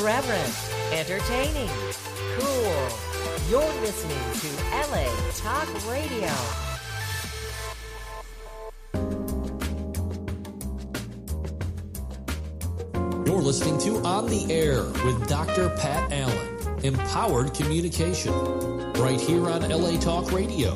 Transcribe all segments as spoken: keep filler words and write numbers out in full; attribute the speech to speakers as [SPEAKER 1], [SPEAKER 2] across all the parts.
[SPEAKER 1] Irreverent, entertaining, cool. You're listening to L A Talk Radio.
[SPEAKER 2] You're listening to On the Air with Doctor Pat Allen. Empowered communication. Right here on L A Talk Radio.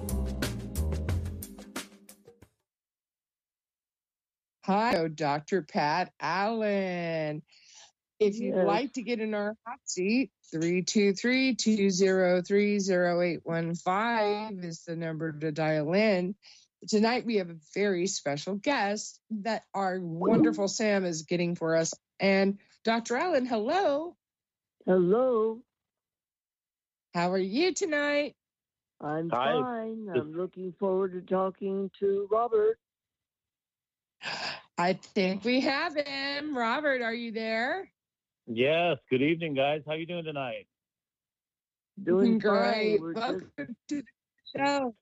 [SPEAKER 3] Hi, Doctor Pat Allen. If you'd
[SPEAKER 4] Yes.
[SPEAKER 3] like to get in our hot seat, three two three, two zero three, zero eight one five is the number to dial in. Tonight we have a very special guest that our wonderful Sam is getting for us. And Doctor Allen, hello.
[SPEAKER 4] Hello,
[SPEAKER 3] How are you tonight?
[SPEAKER 4] I'm
[SPEAKER 5] Hi.
[SPEAKER 4] fine. I'm looking forward to talking to Robert.
[SPEAKER 3] I think we have him. Robert, are you there?
[SPEAKER 5] Yes. Good evening, guys. How you doing tonight?
[SPEAKER 4] Doing
[SPEAKER 3] Great.
[SPEAKER 4] fine. We're
[SPEAKER 3] Welcome
[SPEAKER 4] just,
[SPEAKER 3] to the show.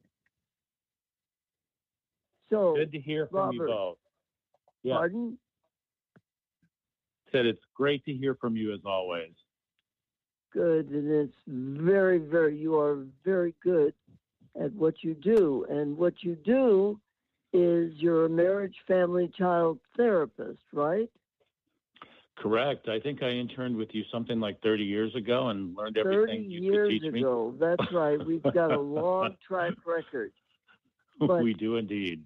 [SPEAKER 4] so,
[SPEAKER 5] Good to hear from you
[SPEAKER 4] Robert.
[SPEAKER 5] both. Yeah.
[SPEAKER 4] pardon?
[SPEAKER 5] Said it's great to hear from you as always.
[SPEAKER 4] Good, and it's very, very, you are very good at what you do. And what you do is you're a marriage, family, child therapist, right?
[SPEAKER 5] Correct. I think I interned with you something like thirty years ago and learned
[SPEAKER 4] thirty
[SPEAKER 5] everything you
[SPEAKER 4] years
[SPEAKER 5] could teach
[SPEAKER 4] ago. That's right. We've got a long track record.
[SPEAKER 5] me.
[SPEAKER 4] but-
[SPEAKER 5] We do indeed.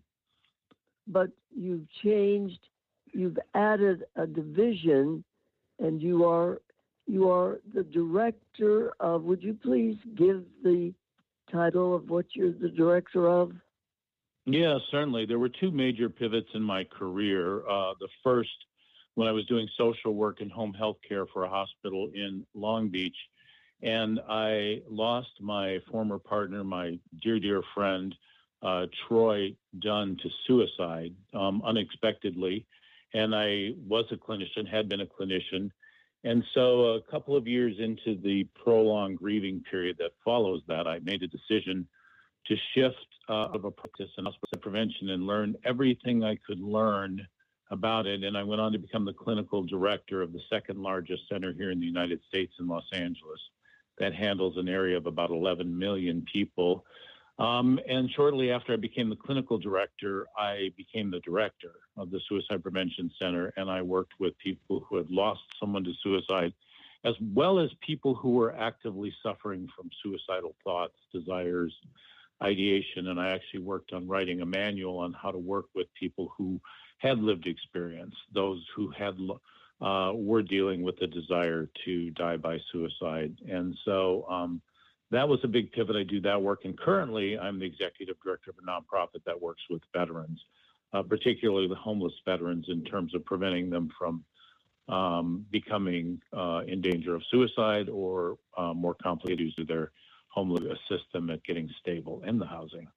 [SPEAKER 4] But you've changed, you've added a division, and you are you are the director of, would you please give the title of what you're the director of?
[SPEAKER 5] Yeah, certainly. There were two major pivots in my career. Uh, the first, when I was doing social work and home health care for a hospital in Long Beach, and I lost my former partner, my dear, dear friend, uh, Troy Dunn, to suicide um, unexpectedly. And I was a clinician, had been a clinician. And so a couple of years into the prolonged grieving period that follows that, I made a decision to shift uh, of a practice in hospital prevention and learn everything I could learn about it. And I went on to become the clinical director of the second largest center here in the United States in Los Angeles that handles an area of about eleven million people. Um, and shortly after I became the clinical director, I became the director of the Suicide Prevention Center, and I worked with people who had lost someone to suicide, as well as people who were actively suffering from suicidal thoughts, desires, ideation. And I actually worked on writing a manual on how to work with people who had lived experience, those who had uh, were dealing with the desire to die by suicide. And so um, that was a big pivot. I do that work. And currently, I'm the executive director of a nonprofit that works with veterans, uh, particularly the homeless veterans, in terms of preventing them from um, becoming uh, in danger of suicide or uh, more complicated issues of their homeless, assist them at getting stable in the housing.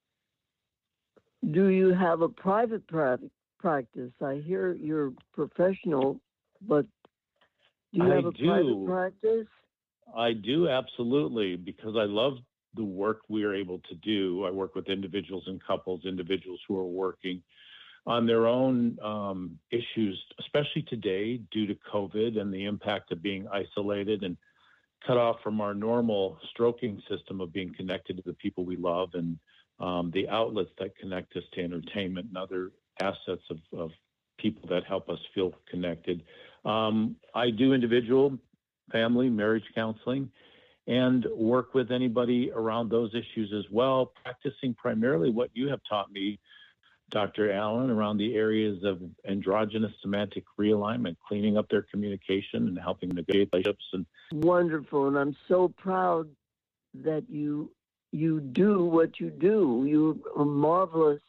[SPEAKER 4] Do you have a private pra- practice? I hear you're professional, but do you
[SPEAKER 5] I
[SPEAKER 4] have a
[SPEAKER 5] do.
[SPEAKER 4] private practice?
[SPEAKER 5] I do, absolutely, because I love the work we are able to do. I work with individuals and couples, individuals who are working on their own um, issues, especially today due to COVID and the impact of being isolated and cut off from our normal stroking system of being connected to the people we love and um, the outlets that connect us to entertainment and other assets of, of people that help us feel connected. Um, I do individual, family, marriage counseling, and work with anybody around those issues as well, practicing primarily what you have taught me, Doctor Allen, around the areas of androgynous semantic realignment, cleaning up their communication and helping negotiate relationships. And
[SPEAKER 4] Wonderful, and I'm so proud that you you do what you do. You're a marvelous.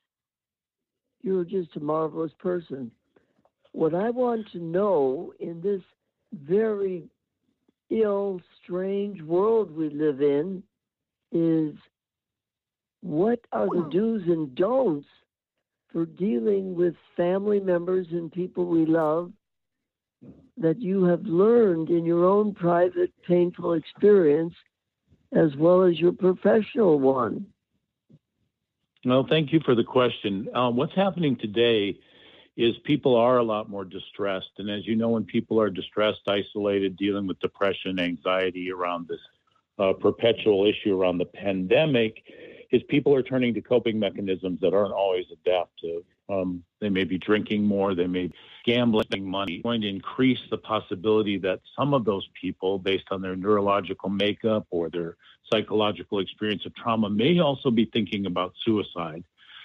[SPEAKER 4] You're just a marvelous person. What I want to know in this very ill, strange world we live in is what are the do's and don'ts for dealing with family members and people we love that you have learned in your own private, painful experience as well as your professional one?
[SPEAKER 5] No, thank you for the question. Um, what's happening today is people are a lot more distressed. And as you know, when people are distressed, isolated, dealing with depression, anxiety around this uh, perpetual issue around the pandemic, is people are turning to coping mechanisms that aren't always adaptive. Um, they may be drinking more, they may be gambling money, going to increase the possibility that some of those people, based on their neurological makeup or their psychological experience of trauma, may also be thinking about suicide.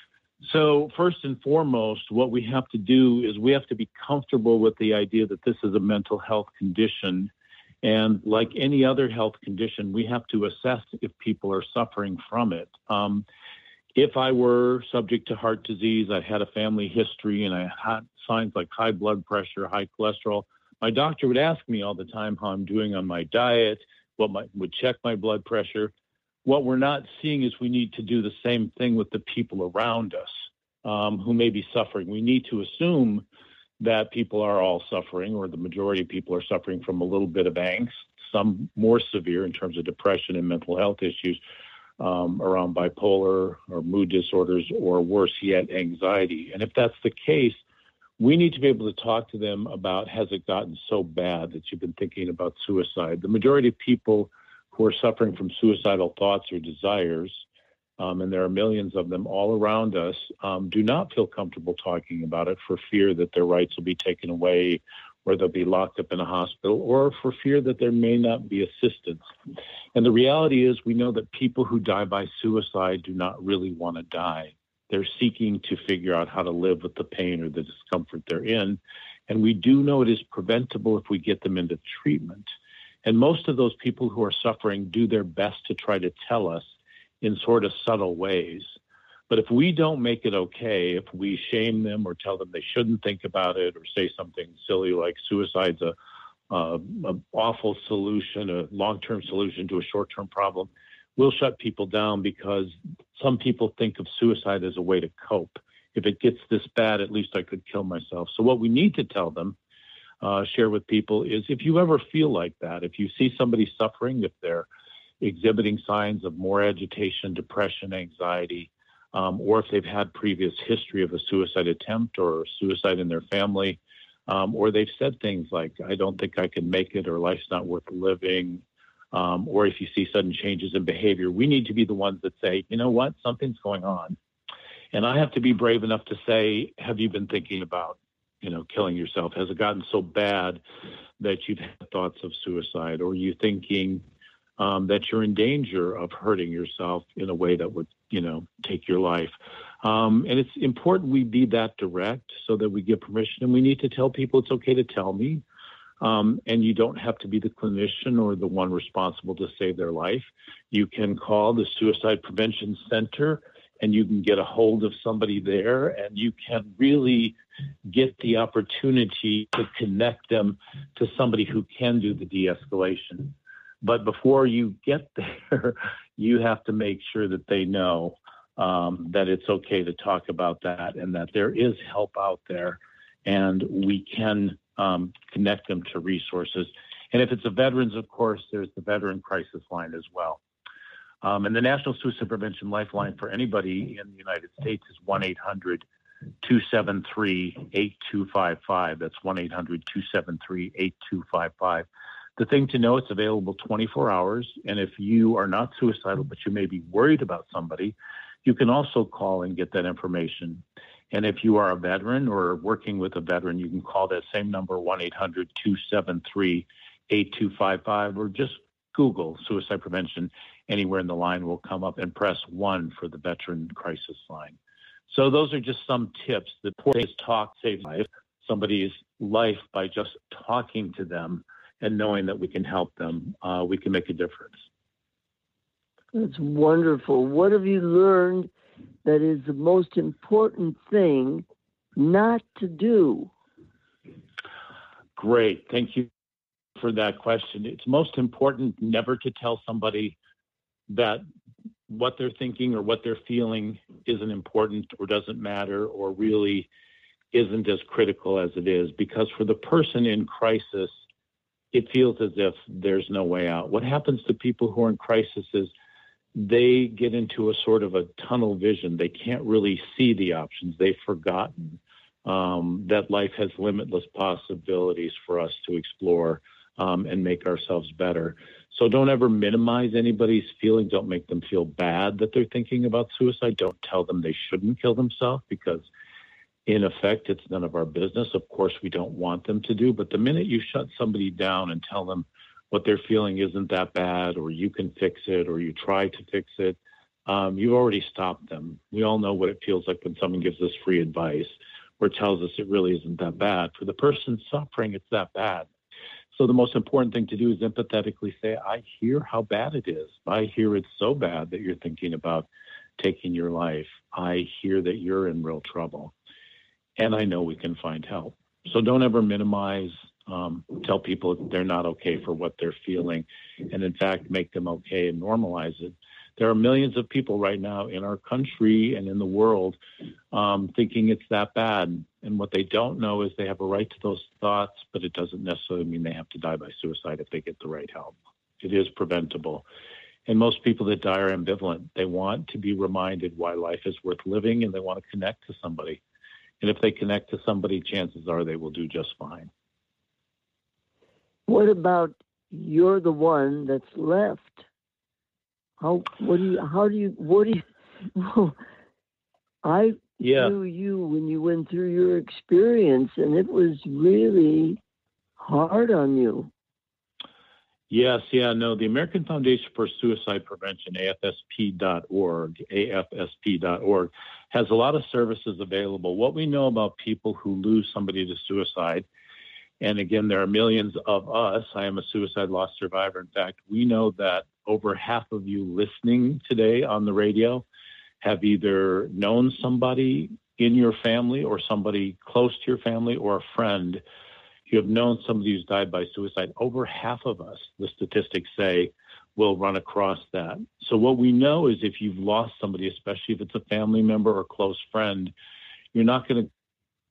[SPEAKER 5] So first and foremost, what we have to do is we have to be comfortable with the idea that this is a mental health condition. And like any other health condition, we have to assess if people are suffering from it. Um, if I were subject to heart disease, I had a family history, and I had signs like high blood pressure, high cholesterol, my doctor would ask me all the time how I'm doing on my diet, what my, would check my blood pressure. What we're not seeing is we need to do the same thing with the people around us um, who may be suffering. We need to assume that people are all suffering, or the majority of people are suffering from a little bit of angst, some more severe in terms of depression and mental health issues um, around bipolar or mood disorders, or worse yet, anxiety. And if that's the case, we need to be able to talk to them about, has it gotten so bad that you've been thinking about suicide? The majority of people who are suffering from suicidal thoughts or desires, um, and there are millions of them all around us, um, do not feel comfortable talking about it for fear that their rights will be taken away, or they'll be locked up in a hospital, or for fear that there may not be assistance. And the reality is, we know that people who die by suicide do not really want to die. They're seeking to figure out how to live with the pain or the discomfort they're in. And we do know it is preventable if we get them into treatment. And most of those people who are suffering do their best to try to tell us in sort of subtle ways. But if we don't make it okay, if we shame them or tell them they shouldn't think about it, or say something silly like suicide's a, a, a awful solution, a long-term solution to a short-term problem, we'll shut people down, because some people think of suicide as a way to cope. If it gets this bad, at least I could kill myself. So what we need to tell them, uh, share with people, is if you ever feel like that, if you see somebody suffering, if they're exhibiting signs of more agitation, depression, anxiety, um, or if they've had previous history of a suicide attempt or suicide in their family, um, or they've said things like, I don't think I can make it, or life's not worth living, um, or if you see sudden changes in behavior, we need to be the ones that say, you know what, something's going on. And I have to be brave enough to say, have you been thinking about, you know, killing yourself? Has it gotten so bad that you've had thoughts of suicide? Or are you thinking um, that you're in danger of hurting yourself in a way that would, you know, take your life? Um, and it's important we be that direct so that we give permission. And we need to tell people it's okay to tell me. Um, and you don't have to be the clinician or the one responsible to save their life. You can call the Suicide Prevention Center, and you can get a hold of somebody there, and you can really get the opportunity to connect them to somebody who can do the de-escalation. But before you get there, you have to make sure that they know um, that it's okay to talk about that, and that there is help out there, and we can um, connect them to resources. And if it's a veterans, of course, there's the Veteran Crisis Line as well. Um, and the National Suicide Prevention Lifeline for anybody in the United States is one eight hundred two seven three eight two five five. That's one eight hundred two seven three eight two five five. The thing to know, it's available twenty-four hours. And if you are not suicidal, but you may be worried about somebody, you can also call and get that information. And if you are a veteran or working with a veteran, you can call that same number, one eight hundred two seven three eight two five five, or just Google suicide prevention. Anywhere in the line will come up, and press one for the Veteran Crisis Line. So those are just some tips. The important is talk saves life, somebody's life, by just talking to them and knowing that we can help them. Uh, we can make a difference.
[SPEAKER 4] That's wonderful. What have you learned that is the most important thing not to do?
[SPEAKER 5] Great. Thank you for that question. It's most important never to tell somebody that what they're thinking or what they're feeling isn't important or doesn't matter or really isn't as critical as it is, because for the person in crisis, it feels as if there's no way out. What happens to people who are in crisis is they get into a sort of a tunnel vision. They can't really see the options. They've forgotten um, that life has limitless possibilities for us to explore um, and make ourselves better. So don't ever minimize anybody's feelings. Don't make them feel bad that they're thinking about suicide. Don't tell them they shouldn't kill themselves, because in effect, it's none of our business. Of course, we don't want them to do, but the minute you shut somebody down and tell them what they're feeling isn't that bad, or you can fix it, or you try to fix it, um, you've already stopped them. We all know what it feels like when someone gives us free advice or tells us it really isn't that bad. For the person suffering, it's that bad. So the most important thing to do is empathetically say, I hear how bad it is. I hear it's so bad that you're thinking about taking your life. I hear that you're in real trouble. And I know we can find help. So don't ever minimize, um, tell people they're not okay for what they're feeling, and in fact, make them okay and normalize it. There are millions of people right now in our country and in the world um, thinking it's that bad. And what they don't know is they have a right to those thoughts, but it doesn't necessarily mean they have to die by suicide if they get the right help. It is preventable. And most people that die are ambivalent. They want to be reminded why life is worth living, and they want to connect to somebody. And if they connect to somebody, chances are they will do just fine.
[SPEAKER 4] What about you're the one that's left? How, what do you, how do you, what do you, well, I
[SPEAKER 5] yeah.
[SPEAKER 4] knew you when you went through your experience, and it was really hard on you.
[SPEAKER 5] Yes, yeah, no, the American Foundation for Suicide Prevention, A F S P dot org, A F S P dot org, has a lot of services available. What we know about people who lose somebody to suicide, and again, there are millions of us. I am a suicide loss survivor. In fact, we know that over half of you listening today on the radio have either known somebody in your family or somebody close to your family or a friend. You have known somebody who's died by suicide. Over half of us, the statistics say, will run across that. So what we know is if you've lost somebody, especially if it's a family member or close friend, you're not going to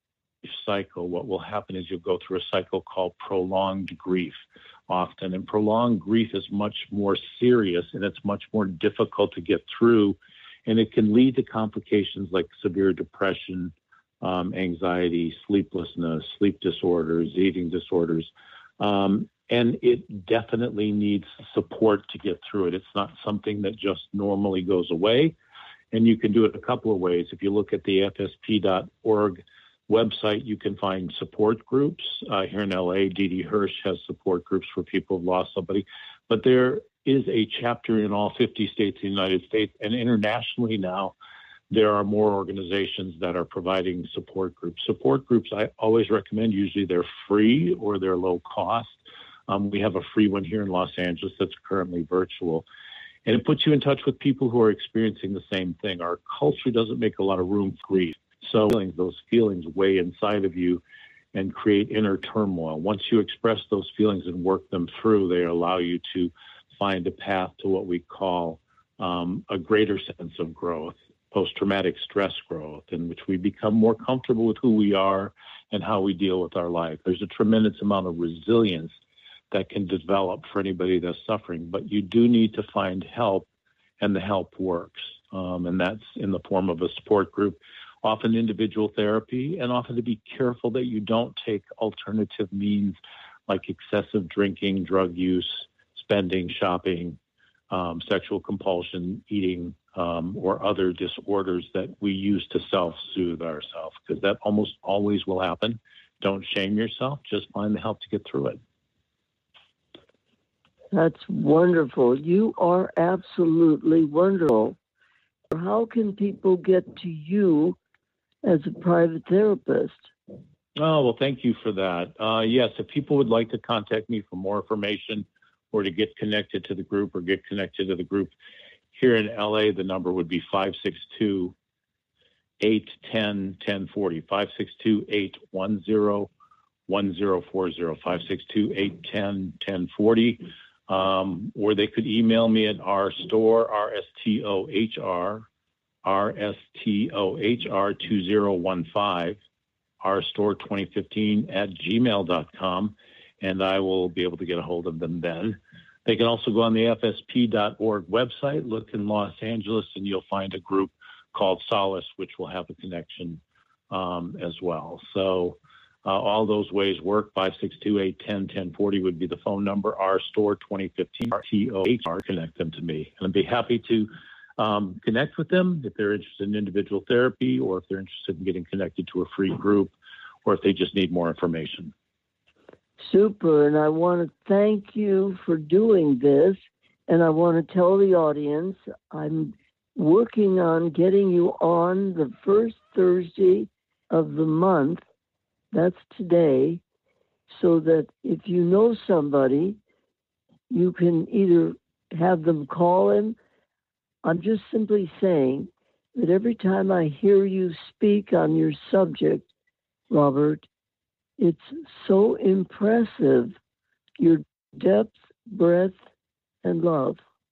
[SPEAKER 5] cycle. What will happen is you'll go through a cycle called prolonged grief often. And prolonged grief is much more serious, and it's much more difficult to get through. And it can lead to complications like severe depression, Um, anxiety, sleeplessness, sleep disorders, eating disorders. Um, and it definitely needs support to get through it. It's not something that just normally goes away. And you can do it a couple of ways. If you look at the F S P dot org website, you can find support groups. Uh, here in L A, Dee Dee Hirsch has support groups for people who've lost somebody. But there is a chapter in all fifty states of the United States, and internationally now, there are more organizations that are providing support groups. Support groups, I always recommend, usually they're free or they're low cost. Um, we have a free one here in Los Angeles that's currently virtual. And it puts you in touch with people who are experiencing the same thing. Our culture doesn't make a lot of room for grief. So those feelings weigh inside of you and create inner turmoil. Once you express those feelings and work them through, they allow you to find a path to what we call um, a greater sense of growth. Post-traumatic stress growth, in which we become more comfortable with who we are and how we deal with our life. There's a tremendous amount of resilience that can develop for anybody that's suffering, but you do need to find help, and the help works. Um, and that's in the form of a support group, often individual therapy, and often to be careful that you don't take alternative means like excessive drinking, drug use, spending, shopping, um, sexual compulsion, eating, Um, or other disorders that we use to self-soothe ourselves, because that almost always will happen. Don't shame yourself. Just find the help to get through it.
[SPEAKER 4] That's wonderful. You are absolutely wonderful. How can people get to you as a private therapist?
[SPEAKER 5] Oh, well, thank you for that. Uh, yes, if people would like to contact me for more information or to get connected to the group or get connected to the group, here in L A, the number would be five six two, eight one zero, one zero four zero, five six two, eight one zero, one zero four zero, five six two, eight one zero, one zero four zero. Um, or they could email me at our store, R S T O H R, R S T O H R two zero one five, our store twenty fifteen at gmail dot com, and I will be able to get a hold of them then. They can also go on the F S P dot org website, look in Los Angeles, and you'll find a group called Solace, which will have a connection um, as well. So uh, all those ways work. five six two, eight one zero, one zero four zero would be the phone number. R Store twenty fifteen, T O H R, connect them to me. And I'd be happy to um, connect with them if they're interested in individual therapy, or if they're interested in getting connected to a free group, or if they just need more information.
[SPEAKER 4] Super. And I want to thank you for doing this. And I want to tell the audience I'm working on getting you on the first Thursday of the month. That's today. So that if you know somebody, you can either have them call him. I'm just simply saying that every time I hear you speak on your subject, Robert, it's so impressive, your depth, breadth, and love.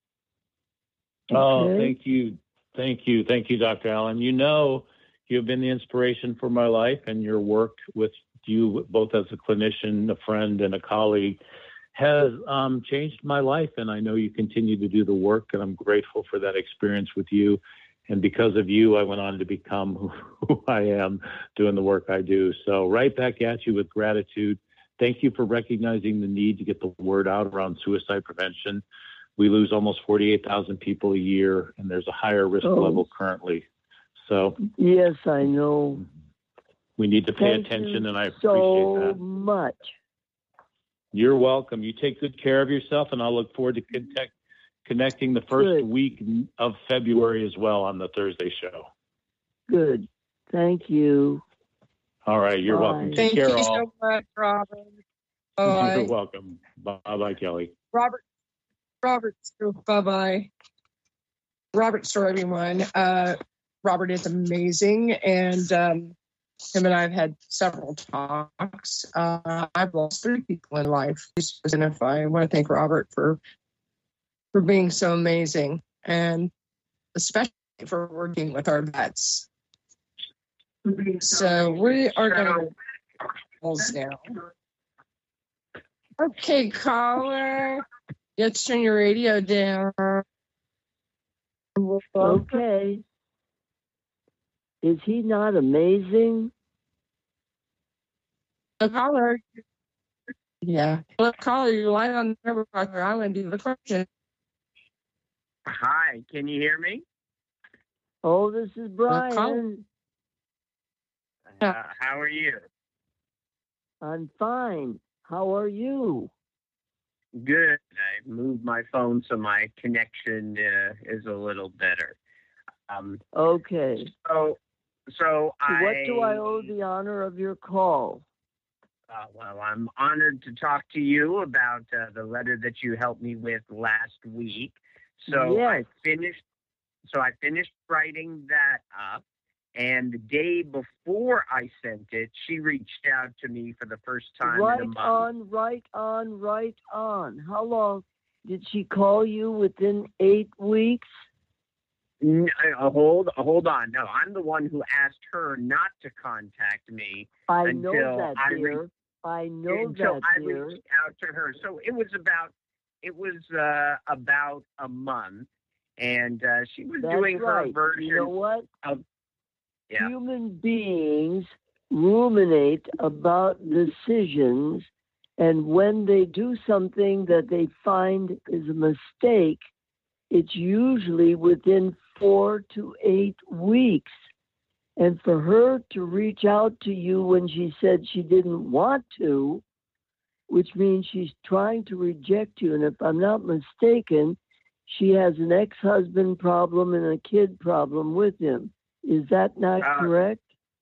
[SPEAKER 4] Okay?
[SPEAKER 5] Oh, thank you. Thank you. Thank you, Doctor Allen. You know, you've been the inspiration for my life, and your work with you, both as a clinician, a friend, and a colleague, has um, changed my life. And I know you continue to do the work, and I'm grateful for that experience with you. And because of you, I went on to become who, who I am, doing the work I do. So right back at you with gratitude. Thank you for recognizing the need to get the word out around suicide prevention. We lose almost forty-eight thousand people a year, and there's a higher risk
[SPEAKER 4] oh.
[SPEAKER 5] level currently. So
[SPEAKER 4] yes, I know.
[SPEAKER 5] We need to pay
[SPEAKER 4] Thank
[SPEAKER 5] attention,
[SPEAKER 4] you
[SPEAKER 5] and I appreciate
[SPEAKER 4] so
[SPEAKER 5] that.
[SPEAKER 4] much.
[SPEAKER 5] You're welcome. You take good care of yourself, and I'll look forward to connect, connecting the first
[SPEAKER 4] Good.
[SPEAKER 5] week of February as well on the Thursday show.
[SPEAKER 4] Good. Thank you.
[SPEAKER 5] All right. You're
[SPEAKER 4] Bye.
[SPEAKER 5] welcome. Take
[SPEAKER 3] Thank
[SPEAKER 5] care,
[SPEAKER 3] you
[SPEAKER 5] all.
[SPEAKER 3] so much, Robert. Bye.
[SPEAKER 5] You're welcome. Bye-bye, Kelly.
[SPEAKER 3] Robert, Robert, bye-bye. Robert Store, everyone. Uh, Robert is amazing, and um, him and I have had several talks. Uh, I've lost three people in life. And I want to thank Robert for for being so amazing, and especially for working with our vets. So we are going to calls now. Okay, caller, let's turn your radio down.
[SPEAKER 4] Okay. Is he not amazing?
[SPEAKER 3] The caller, yeah. Look, caller, you're lying on the number. I'm going to do the question.
[SPEAKER 6] Hi, can you hear me?
[SPEAKER 4] Oh, this is Brian.
[SPEAKER 6] Uh, how are you?
[SPEAKER 4] I'm fine. How are you?
[SPEAKER 6] Good. I moved my phone so my connection uh, is a little better. Um,
[SPEAKER 4] Okay.
[SPEAKER 6] so, so I.
[SPEAKER 4] What do I owe the honor of your call?
[SPEAKER 6] Uh, well, I'm honored to talk to you about uh, the letter that you helped me with last week. So
[SPEAKER 4] yes.
[SPEAKER 6] I finished. So I finished writing that up, and the day before I sent it, she reached out to me for the first time
[SPEAKER 4] Right
[SPEAKER 6] in a month.
[SPEAKER 4] on, right on, right on. How long did she call you? Within eight weeks?
[SPEAKER 6] No, uh, hold, hold on. No, I'm the one who asked her not to contact me.
[SPEAKER 4] I
[SPEAKER 6] until
[SPEAKER 4] know that,
[SPEAKER 6] I
[SPEAKER 4] dear.
[SPEAKER 6] Re-
[SPEAKER 4] I know
[SPEAKER 6] until
[SPEAKER 4] that,
[SPEAKER 6] I
[SPEAKER 4] dear.
[SPEAKER 6] reached out to her. So it was about, it was uh, about a month, and uh, she was
[SPEAKER 4] That's
[SPEAKER 6] doing
[SPEAKER 4] right.
[SPEAKER 6] her version.
[SPEAKER 4] You know what?
[SPEAKER 6] Of, yeah.
[SPEAKER 4] Human beings ruminate about decisions, and when they do something that they find is a mistake, it's usually within four to eight weeks. And for her to reach out to you when she said she didn't want to, which means she's trying to reject you. And if I'm not mistaken, she has an ex-husband problem and a kid problem with him. Is that not
[SPEAKER 6] uh,
[SPEAKER 4] correct?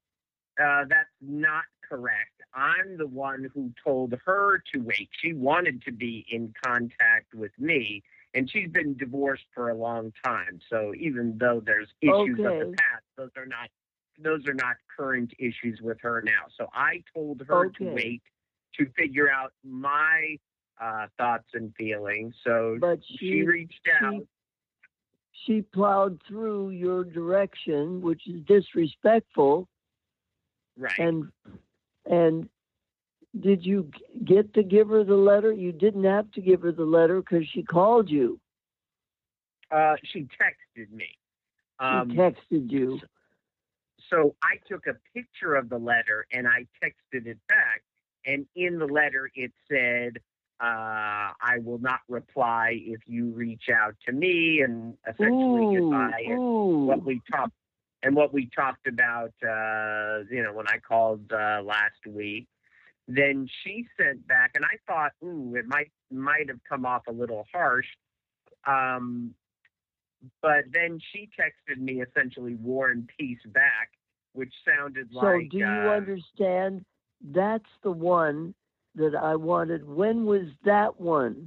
[SPEAKER 6] Uh, that's not correct. I'm the one who told her to wait. She wanted to be in contact with me, and she's been divorced for a long time. So even though there's issues
[SPEAKER 4] Okay.
[SPEAKER 6] of the past, those are not those are not current issues with her now. So I told her
[SPEAKER 4] Okay.
[SPEAKER 6] to wait to figure out my uh, thoughts and feelings. So
[SPEAKER 4] But
[SPEAKER 6] she,
[SPEAKER 4] she,
[SPEAKER 6] reached out.
[SPEAKER 4] She, she plowed through your direction, which is disrespectful.
[SPEAKER 6] Right.
[SPEAKER 4] And and did you g- get to give her the letter? You didn't have to give her the letter because she called you.
[SPEAKER 6] Uh, she texted me. Um,
[SPEAKER 4] she texted you.
[SPEAKER 6] so I took a picture of the letter and I texted it back. And in the letter, it said, uh, I will not reply if you reach out to me, and essentially
[SPEAKER 4] Ooh,
[SPEAKER 6] goodbye. And
[SPEAKER 4] ooh.
[SPEAKER 6] what we talked and what we talked about, uh, you know, when I called uh, last week. Then she sent back, and I thought, ooh, it might might have come off a little harsh. Um, but then she texted me essentially War and Peace back, which sounded
[SPEAKER 4] So
[SPEAKER 6] like.
[SPEAKER 4] do you
[SPEAKER 6] uh,
[SPEAKER 4] understand? That's the one that I wanted. When was that one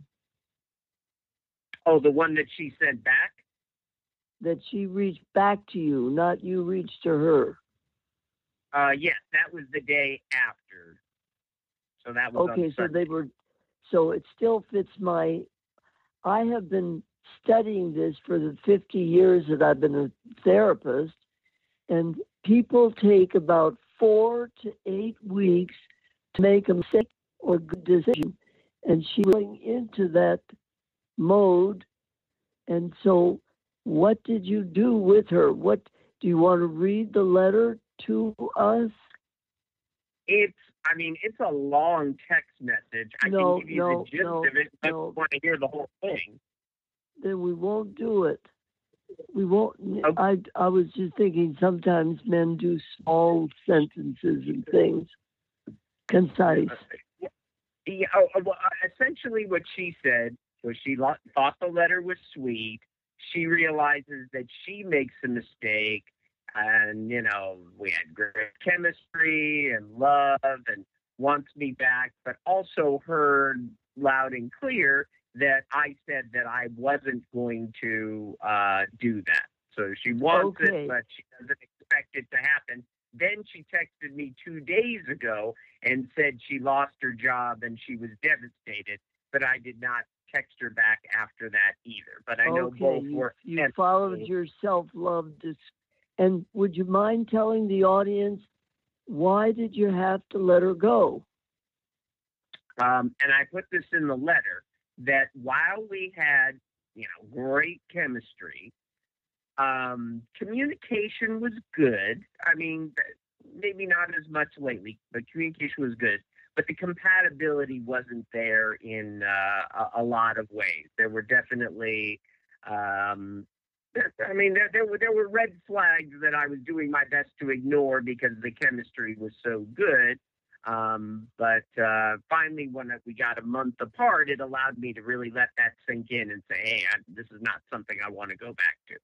[SPEAKER 6] Oh, the one that she sent back?
[SPEAKER 4] that she reached back to you, not you reached to her?
[SPEAKER 6] Uh, yes, that was the day after. So that was
[SPEAKER 4] Okay,
[SPEAKER 6] on
[SPEAKER 4] so
[SPEAKER 6] Sunday.
[SPEAKER 4] they were, so it still fits my, I have been studying this for the fifty years that I've been a therapist, and people take about four to eight weeks to make a mistake or good decision. And she's going into that mode. And so what did you do with her? What do you want to read the letter to us?
[SPEAKER 6] It's, I mean, it's a long text message. I
[SPEAKER 4] No,
[SPEAKER 6] can give you
[SPEAKER 4] no,
[SPEAKER 6] the gist
[SPEAKER 4] no,
[SPEAKER 6] of it, but
[SPEAKER 4] no.
[SPEAKER 6] I want to hear the whole thing.
[SPEAKER 4] Then we won't do it. We won't.
[SPEAKER 6] Okay.
[SPEAKER 4] I I was just thinking sometimes men do small sentences and things, concise.
[SPEAKER 6] Yeah, oh, well, essentially what she said was she lo- thought the letter was sweet. She realizes that she makes a mistake, and, you know, we had great chemistry and love and wants me back, but also heard loud and clear that I said that I wasn't going to uh, do that. So she wants
[SPEAKER 4] Okay.
[SPEAKER 6] it, but she doesn't expect it to happen. Then she texted me two days ago and said she lost her job and she was devastated, but I did not text her back after that either. But I know
[SPEAKER 4] Okay,
[SPEAKER 6] both
[SPEAKER 4] you,
[SPEAKER 6] were.
[SPEAKER 4] you followed your self-love. Dis- and would you mind telling the audience, why did you have to let her go?
[SPEAKER 6] Um, and I put this in the letter that while we had, you know, great chemistry, um, communication was good. I mean, maybe not as much lately, but communication was good. But the compatibility wasn't there in uh, a, a lot of ways. There were definitely, um, I mean, there, there were there were red flags that I was doing my best to ignore because the chemistry was so good. Um, but uh, finally, when we got a month apart, it allowed me to really let that sink in and say, hey, I, this is not something I want to go back to.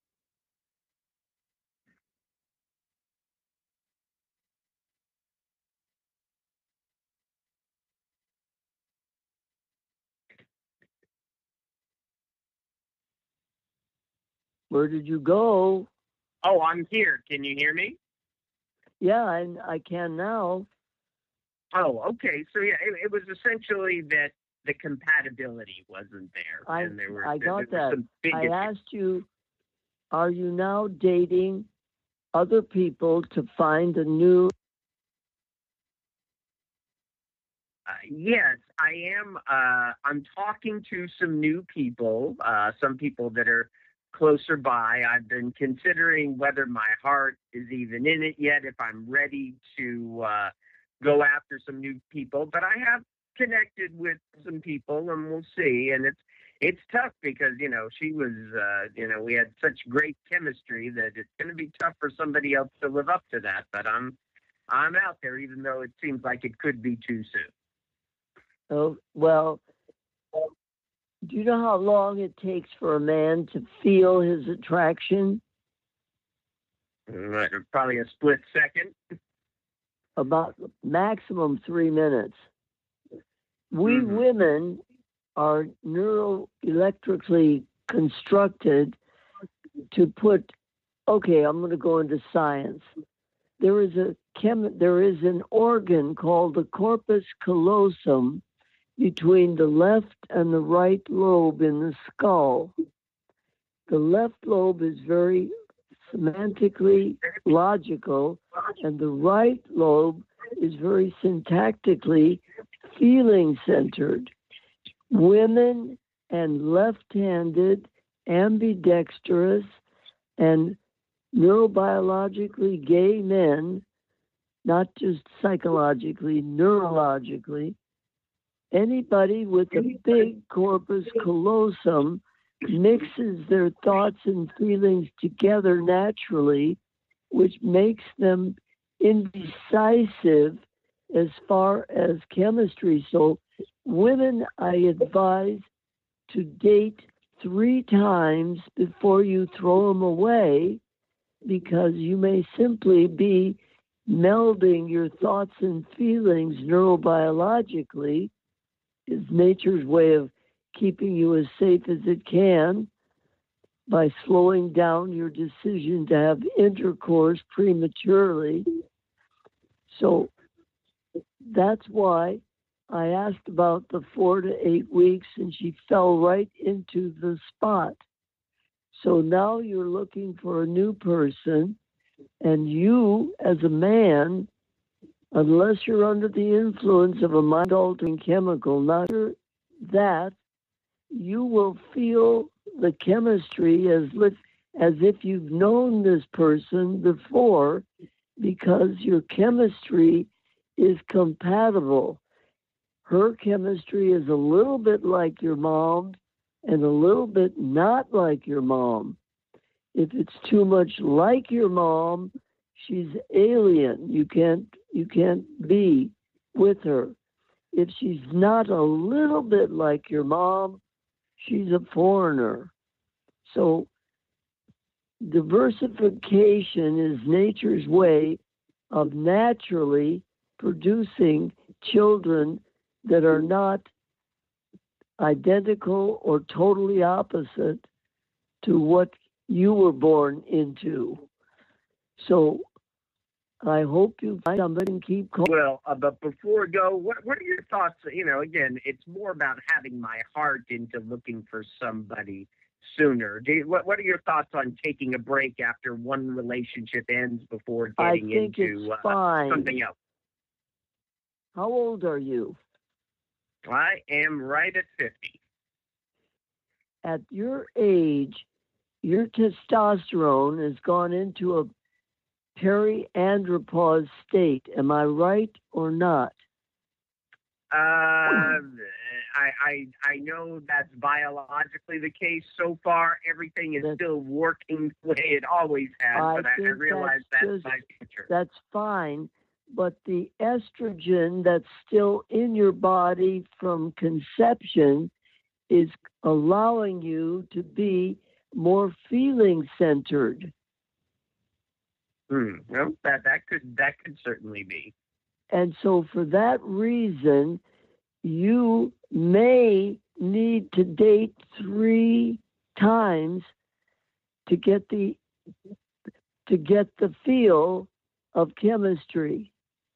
[SPEAKER 4] Where did you go?
[SPEAKER 6] Oh, I'm here. Can you hear me?
[SPEAKER 4] Yeah, I, I can now.
[SPEAKER 6] Oh, okay. So yeah, it, it was essentially that the compatibility wasn't there,
[SPEAKER 4] I,
[SPEAKER 6] and there were
[SPEAKER 4] I
[SPEAKER 6] there,
[SPEAKER 4] got
[SPEAKER 6] there were
[SPEAKER 4] that.
[SPEAKER 6] some big
[SPEAKER 4] I
[SPEAKER 6] issues.
[SPEAKER 4] asked you, are you now dating other people to find a new?
[SPEAKER 6] Uh, yes, I am. Uh, I'm talking to some new people, uh, some people that are closer by. I've been considering whether my heart is even in it yet, if I'm ready to uh, go after some new people. But I have connected with some people, and we'll see. And it's it's tough because, you know, she was, uh, you know, we had such great chemistry that it's going to be tough for somebody else to live up to that. But I'm I'm out there, even though it seems like it could be too soon.
[SPEAKER 4] Oh, well, do you know how long it takes for a man to feel his attraction?
[SPEAKER 6] Uh, Probably a split second.
[SPEAKER 4] About maximum three minutes. We
[SPEAKER 6] Mhm.
[SPEAKER 4] women are neuroelectrically constructed to put, okay, I'm going to go into science. There is a chem, there is an organ called the corpus callosum between the left and the right lobe in the skull. The left lobe is very semantically logical, and the right lobe is very syntactically feeling centered. Women and left-handed, ambidextrous, and neurobiologically gay men, not just psychologically, neurologically, anybody with a big corpus callosum mixes their thoughts and feelings together naturally, which makes them indecisive as far as chemistry. So women, I advise to date three times before you throw them away, because you may simply be melding your thoughts and feelings neurobiologically, is nature's way of keeping you as safe as it can by slowing down your decision to have intercourse prematurely. So that's why I asked about the four to eight weeks, and she fell right into the spot. So now you're looking for a new person, and you, as a man, unless you're under the influence of a mind-altering chemical, not sure that, you will feel the chemistry as if, as if you've known this person before, because your chemistry is compatible. Her chemistry is a little bit like your mom's and a little bit not like your mom. If it's too much like your mom, she's alien. You can't you can't be with her. If she's not a little bit like your mom, she's a foreigner. So diversification is nature's way of naturally producing children that are not identical or totally opposite to what you were born into. So I hope you find somebody and keep calling.
[SPEAKER 6] Well, uh, but before we go, what what are your thoughts? You know, again, it's more about having my heart into looking for somebody sooner. Do you, what what are your thoughts on taking a break after one relationship ends before getting
[SPEAKER 4] I think
[SPEAKER 6] into
[SPEAKER 4] it's
[SPEAKER 6] uh,
[SPEAKER 4] fine.
[SPEAKER 6] something else?
[SPEAKER 4] How old are you?
[SPEAKER 6] I am right at fifty.
[SPEAKER 4] At your age, your testosterone has gone into a periandropause state. Am I right or not?
[SPEAKER 6] Uh, I, I I know that's biologically the case so far. Everything is
[SPEAKER 4] That's,
[SPEAKER 6] still working the way it always has,
[SPEAKER 4] I
[SPEAKER 6] but I, I
[SPEAKER 4] think
[SPEAKER 6] realize
[SPEAKER 4] that's
[SPEAKER 6] that's
[SPEAKER 4] just-
[SPEAKER 6] my future.
[SPEAKER 4] That's fine. But the estrogen that's still in your body from conception is allowing you to be more feeling centered.
[SPEAKER 6] Hmm. Well, that that could that could certainly be.
[SPEAKER 4] And so for that reason, you may need to date three times to get the to get the feel of chemistry.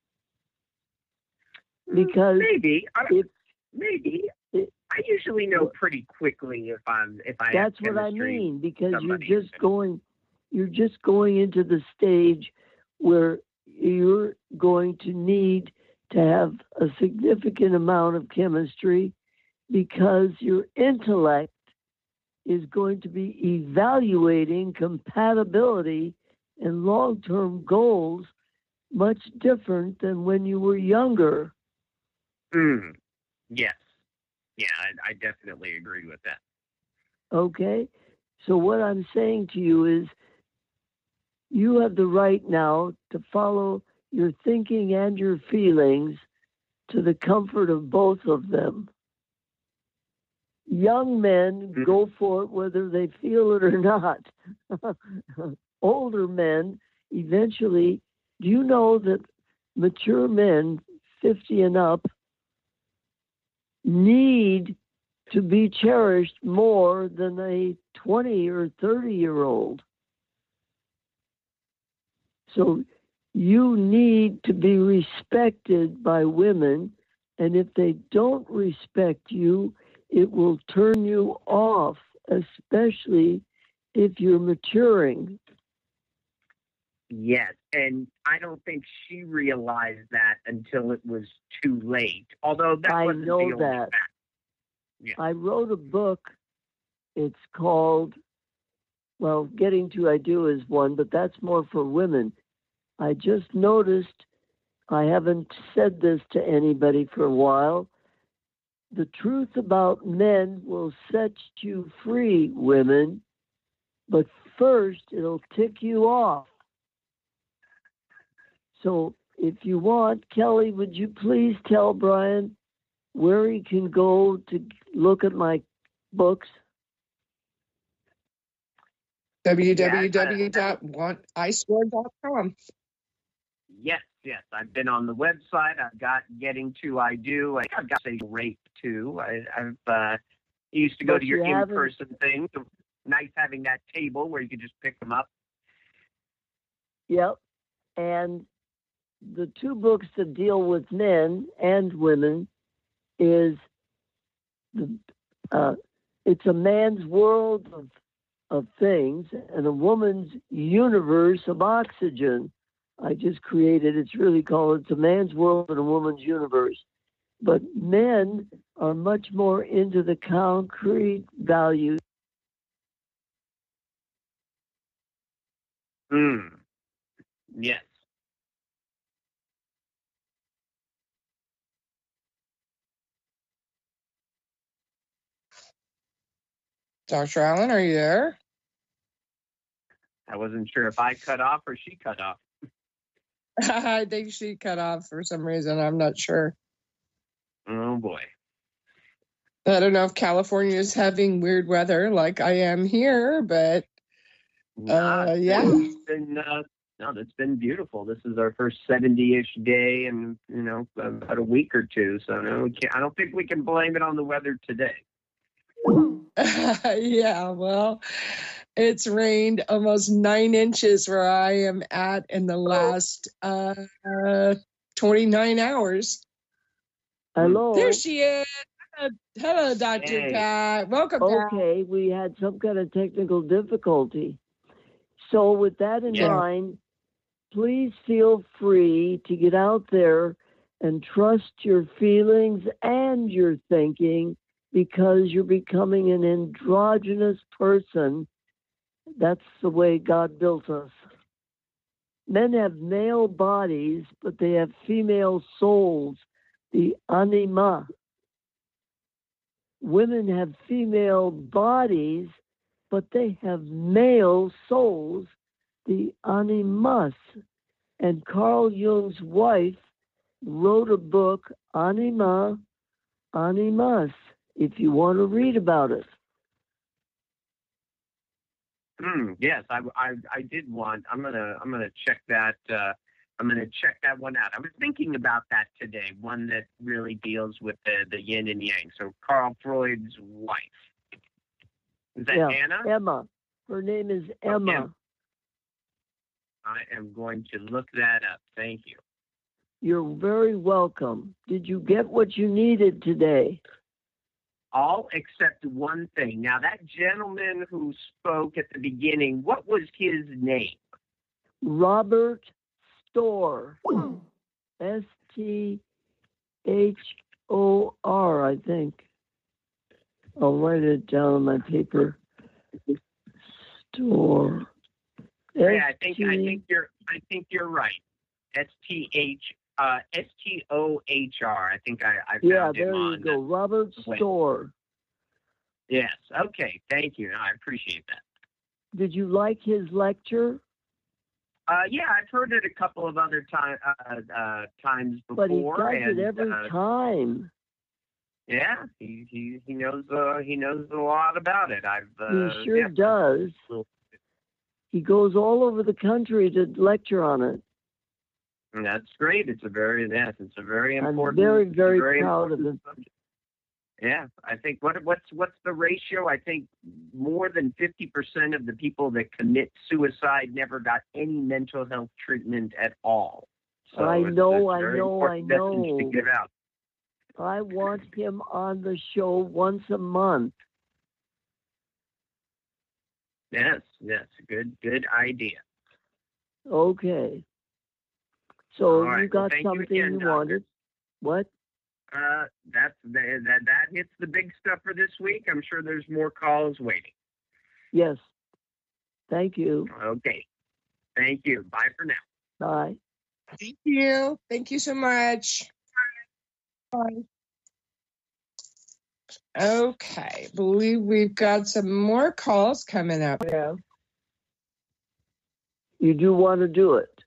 [SPEAKER 4] Because
[SPEAKER 6] maybe I,
[SPEAKER 4] if
[SPEAKER 6] maybe
[SPEAKER 4] it,
[SPEAKER 6] I usually know pretty quickly if I'm if I
[SPEAKER 4] that's
[SPEAKER 6] have
[SPEAKER 4] what I
[SPEAKER 6] chemistry
[SPEAKER 4] mean, because you're
[SPEAKER 6] somebody
[SPEAKER 4] just
[SPEAKER 6] is.
[SPEAKER 4] going you're just going into the stage where you're going to need to have a significant amount of chemistry, because your intellect is going to be evaluating compatibility and long-term goals much different than when you were younger.
[SPEAKER 6] Mm. Yes. Yeah, I, I definitely agree with that.
[SPEAKER 4] Okay? So what I'm saying to you is, you have the right now to follow your thinking and your feelings to the comfort of both of them. Young men
[SPEAKER 6] Mm-hmm.
[SPEAKER 4] go for it whether they feel it or not. Older men, eventually, do you know that mature men, fifty and up, need to be cherished more than a twenty or thirty year old? So you need to be respected by women, and if they don't respect you, it will turn you off, especially if you're maturing.
[SPEAKER 6] Yes, and I don't think she realized that until it was too late. Although that
[SPEAKER 4] I
[SPEAKER 6] wasn't
[SPEAKER 4] know
[SPEAKER 6] the only
[SPEAKER 4] that.
[SPEAKER 6] fact. Yeah.
[SPEAKER 4] I wrote a book. It's called Well, getting to I do is one, but that's more for women. I just noticed, I haven't said this to anybody for a while, the truth about men will set you free, women, but first it'll tick you off. So if you want, Kelly, would you please tell Brian where he can go to look at my books?
[SPEAKER 3] w w w dot want i score dot com.
[SPEAKER 6] Yes, yes. I've been on the website. I've got Getting to I Do. I've got Say Rape too. I, I've uh, used to go
[SPEAKER 4] But
[SPEAKER 6] to your
[SPEAKER 4] you haven't-
[SPEAKER 6] in-person thing. So nice having that table where you could just pick them up.
[SPEAKER 4] Yep. And the two books that deal with men and women is the uh, it's a man's world of of things and a woman's universe of oxygen. I just created, it's really called It's a Man's World and a Woman's Universe. But men are much more into the concrete values.
[SPEAKER 6] Hmm. Yes.
[SPEAKER 3] Doctor Allen, are you there?
[SPEAKER 6] I wasn't sure if I cut off or she cut off.
[SPEAKER 3] I think she cut off for some reason. I'm not sure.
[SPEAKER 6] Oh, boy.
[SPEAKER 3] I don't know if California is having weird weather like I am here, but
[SPEAKER 6] Nah,
[SPEAKER 3] Uh,
[SPEAKER 6] it's
[SPEAKER 3] yeah.
[SPEAKER 6] been, it's been uh, no, it's been beautiful. This is our first seventy-ish day in, you know, about a week or two. So no, we can't, I don't think we can blame it on the weather today.
[SPEAKER 3] yeah, well, it's rained almost nine inches where I am at in the last uh, uh, twenty-nine hours.
[SPEAKER 4] Hello.
[SPEAKER 3] There she is. Hello, hello Doctor
[SPEAKER 6] Hey.
[SPEAKER 3] Pat. Welcome back.
[SPEAKER 4] Okay, we had some kind of technical difficulty. So with that in
[SPEAKER 6] Yeah.
[SPEAKER 4] mind, please feel free to get out there and trust your feelings and your thinking, because you're becoming an androgynous person. That's the way God built us. Men have male bodies, but they have female souls, the anima. Women have female bodies, but they have male souls, the animus. And Carl Jung's wife wrote a book, Anima, Animus, if you want to read about it.
[SPEAKER 6] Hmm, yes, I, I, I did want. I'm gonna I'm gonna check that. Uh, I'm gonna check that one out. I was thinking about that today. One that really deals with the, the yin and yang. So Carl Freud's wife. Is that
[SPEAKER 4] Yeah,
[SPEAKER 6] Anna?
[SPEAKER 4] Emma. Her name is Emma.
[SPEAKER 6] Emma. I am going to look that up. Thank you.
[SPEAKER 4] You're very welcome. Did you get what you needed today?
[SPEAKER 6] All except one thing. Now, that gentleman who spoke at the beginning, what was his name?
[SPEAKER 4] Robert Storr. S T H O R, I think. I'll write it down on my paper. Storr.
[SPEAKER 6] Yeah, I think I think you're I think you're right. S T H uh S T O H R. I think I, I found
[SPEAKER 4] Yeah,
[SPEAKER 6] him
[SPEAKER 4] there you
[SPEAKER 6] on.
[SPEAKER 4] go. Robert
[SPEAKER 6] Wait.
[SPEAKER 4] Storr.
[SPEAKER 6] Yes. Okay. Thank you. I appreciate that.
[SPEAKER 4] Did you like his lecture?
[SPEAKER 6] Uh, yeah, I've heard it a couple of other time, uh, uh, times
[SPEAKER 4] But he
[SPEAKER 6] before.
[SPEAKER 4] does
[SPEAKER 6] and,
[SPEAKER 4] it every
[SPEAKER 6] uh,
[SPEAKER 4] time.
[SPEAKER 6] Yeah, he he he knows uh, he knows a lot about it. I've uh,
[SPEAKER 4] He sure
[SPEAKER 6] yeah,
[SPEAKER 4] does. He goes all over the country to lecture on it.
[SPEAKER 6] And that's great. It's a very yes, it's a very
[SPEAKER 4] I'm
[SPEAKER 6] important.
[SPEAKER 4] very,
[SPEAKER 6] it's a
[SPEAKER 4] very
[SPEAKER 6] very
[SPEAKER 4] proud of
[SPEAKER 6] important
[SPEAKER 4] it.
[SPEAKER 6] subject. Yeah, I think what what's what's the ratio? I think more than fifty percent of the people that commit suicide never got any mental health treatment at all. So
[SPEAKER 4] I
[SPEAKER 6] it's-
[SPEAKER 4] know,
[SPEAKER 6] it's a
[SPEAKER 4] I
[SPEAKER 6] very
[SPEAKER 4] know,
[SPEAKER 6] important
[SPEAKER 4] I
[SPEAKER 6] message
[SPEAKER 4] know.
[SPEAKER 6] to get out.
[SPEAKER 4] I want him on the show once a month.
[SPEAKER 6] Yes, yes, good good idea.
[SPEAKER 4] Okay. So
[SPEAKER 6] All right,
[SPEAKER 4] you
[SPEAKER 6] well,
[SPEAKER 4] got
[SPEAKER 6] thank you
[SPEAKER 4] something
[SPEAKER 6] again,
[SPEAKER 4] you
[SPEAKER 6] Doctor.
[SPEAKER 4] wanted? What?
[SPEAKER 6] Uh, that's that that that hits the big stuff for this week. I'm sure there's more calls waiting.
[SPEAKER 4] Yes. Thank you.
[SPEAKER 6] Okay. Thank you. Bye for now.
[SPEAKER 4] Bye.
[SPEAKER 3] Thank you. Thank you so much. Bye. Okay, believe we've got some more calls coming up.
[SPEAKER 4] You do want to do it.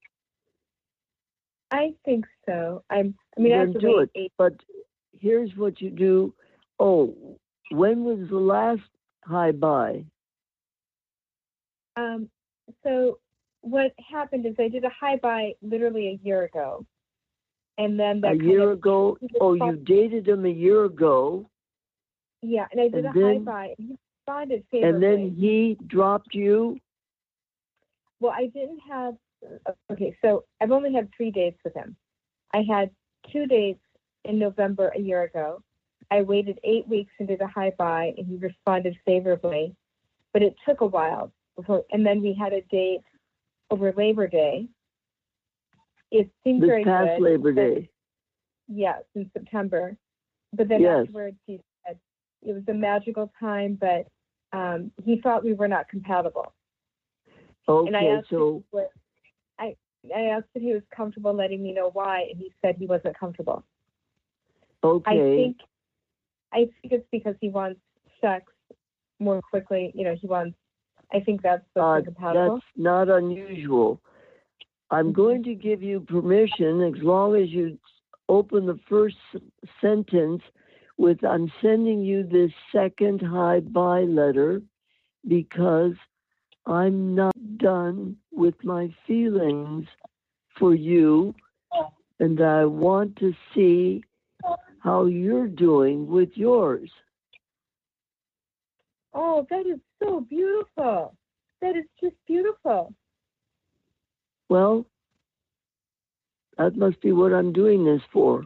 [SPEAKER 7] I think so. I'm. I mean, I have
[SPEAKER 4] Then
[SPEAKER 7] to
[SPEAKER 4] do
[SPEAKER 7] wait
[SPEAKER 4] it.
[SPEAKER 7] eight.
[SPEAKER 4] But here's what you do. Oh, when was the last high buy?
[SPEAKER 7] Um. So what happened is I did a high buy literally a year ago, and then that
[SPEAKER 4] A
[SPEAKER 7] kind
[SPEAKER 4] year
[SPEAKER 7] of,
[SPEAKER 4] ago? Oh, you dated him a year ago,
[SPEAKER 7] yeah, and I did
[SPEAKER 4] and
[SPEAKER 7] a high
[SPEAKER 4] then-
[SPEAKER 7] buy. And he responded
[SPEAKER 4] and
[SPEAKER 7] favorably.
[SPEAKER 4] then he dropped you?
[SPEAKER 7] Well, I didn't have. Okay, so I've only had three dates with him. I had two dates in November a year ago. I waited eight weeks and did a high buy, and he responded favorably, but it took a while before. And then we had a date over Labor Day. It seemed
[SPEAKER 4] This
[SPEAKER 7] very
[SPEAKER 4] past
[SPEAKER 7] good.
[SPEAKER 4] Labor
[SPEAKER 7] but-
[SPEAKER 4] Day.
[SPEAKER 7] Yes, in September. But then
[SPEAKER 4] Yes.
[SPEAKER 7] afterwards, he said it was a magical time, but um, he thought we were not compatible. And I
[SPEAKER 4] Okay,
[SPEAKER 7] asked,
[SPEAKER 4] so
[SPEAKER 7] if he was, I, I asked if he was comfortable letting me know why, and he said he wasn't comfortable.
[SPEAKER 4] okay.
[SPEAKER 7] I think, I think it's because he wants sex more quickly. You know, he wants. I think that's the
[SPEAKER 4] Uh,
[SPEAKER 7] incompatible.
[SPEAKER 4] that's not unusual. I'm
[SPEAKER 7] Mhm.
[SPEAKER 4] going to give you permission as long as you open the first s- sentence with I'm sending you this second high buy letter because I'm not done with my feelings for you and I want to see how you're doing with yours.
[SPEAKER 7] Oh, that is so beautiful. That is just beautiful.
[SPEAKER 4] Well, that must be what I'm doing this for.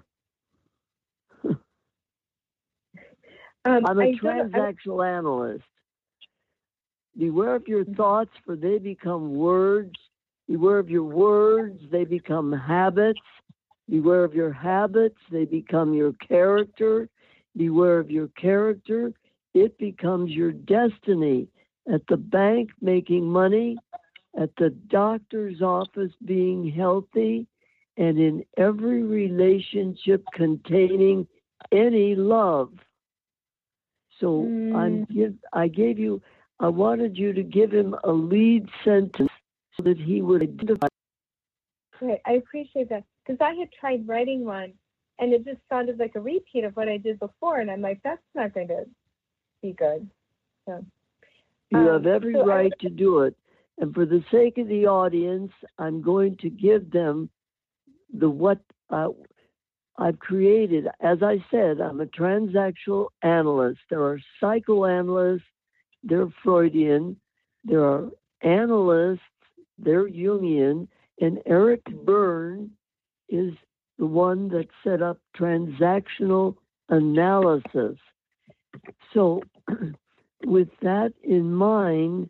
[SPEAKER 7] Um,
[SPEAKER 4] I'm a
[SPEAKER 7] I don't know- I-
[SPEAKER 4] transactional analyst. Beware of your thoughts, for they become words. Beware of your words, they become habits. Beware of your habits, they become your character. Beware of your character, it becomes your destiny. At the bank, making money. At the doctor's office, being healthy. And in every relationship containing any love. So
[SPEAKER 7] Mm.
[SPEAKER 4] I'm give, I gave you, I wanted you to give him a lead sentence so that he would identify.
[SPEAKER 7] Great. I appreciate that because I had tried writing one, and it just sounded like a repeat of what I did before, and I'm like, that's not going to be good. So
[SPEAKER 4] You
[SPEAKER 7] Um,
[SPEAKER 4] have every
[SPEAKER 7] so I-
[SPEAKER 4] right to do it. And for the sake of the audience, I'm going to give them the what uh, I've created. As I said, I'm a transactional analyst. There are psychoanalysts, they're Freudian. There are analysts, they're Jungian. And Eric Berne is the one that set up transactional analysis. So with that in mind,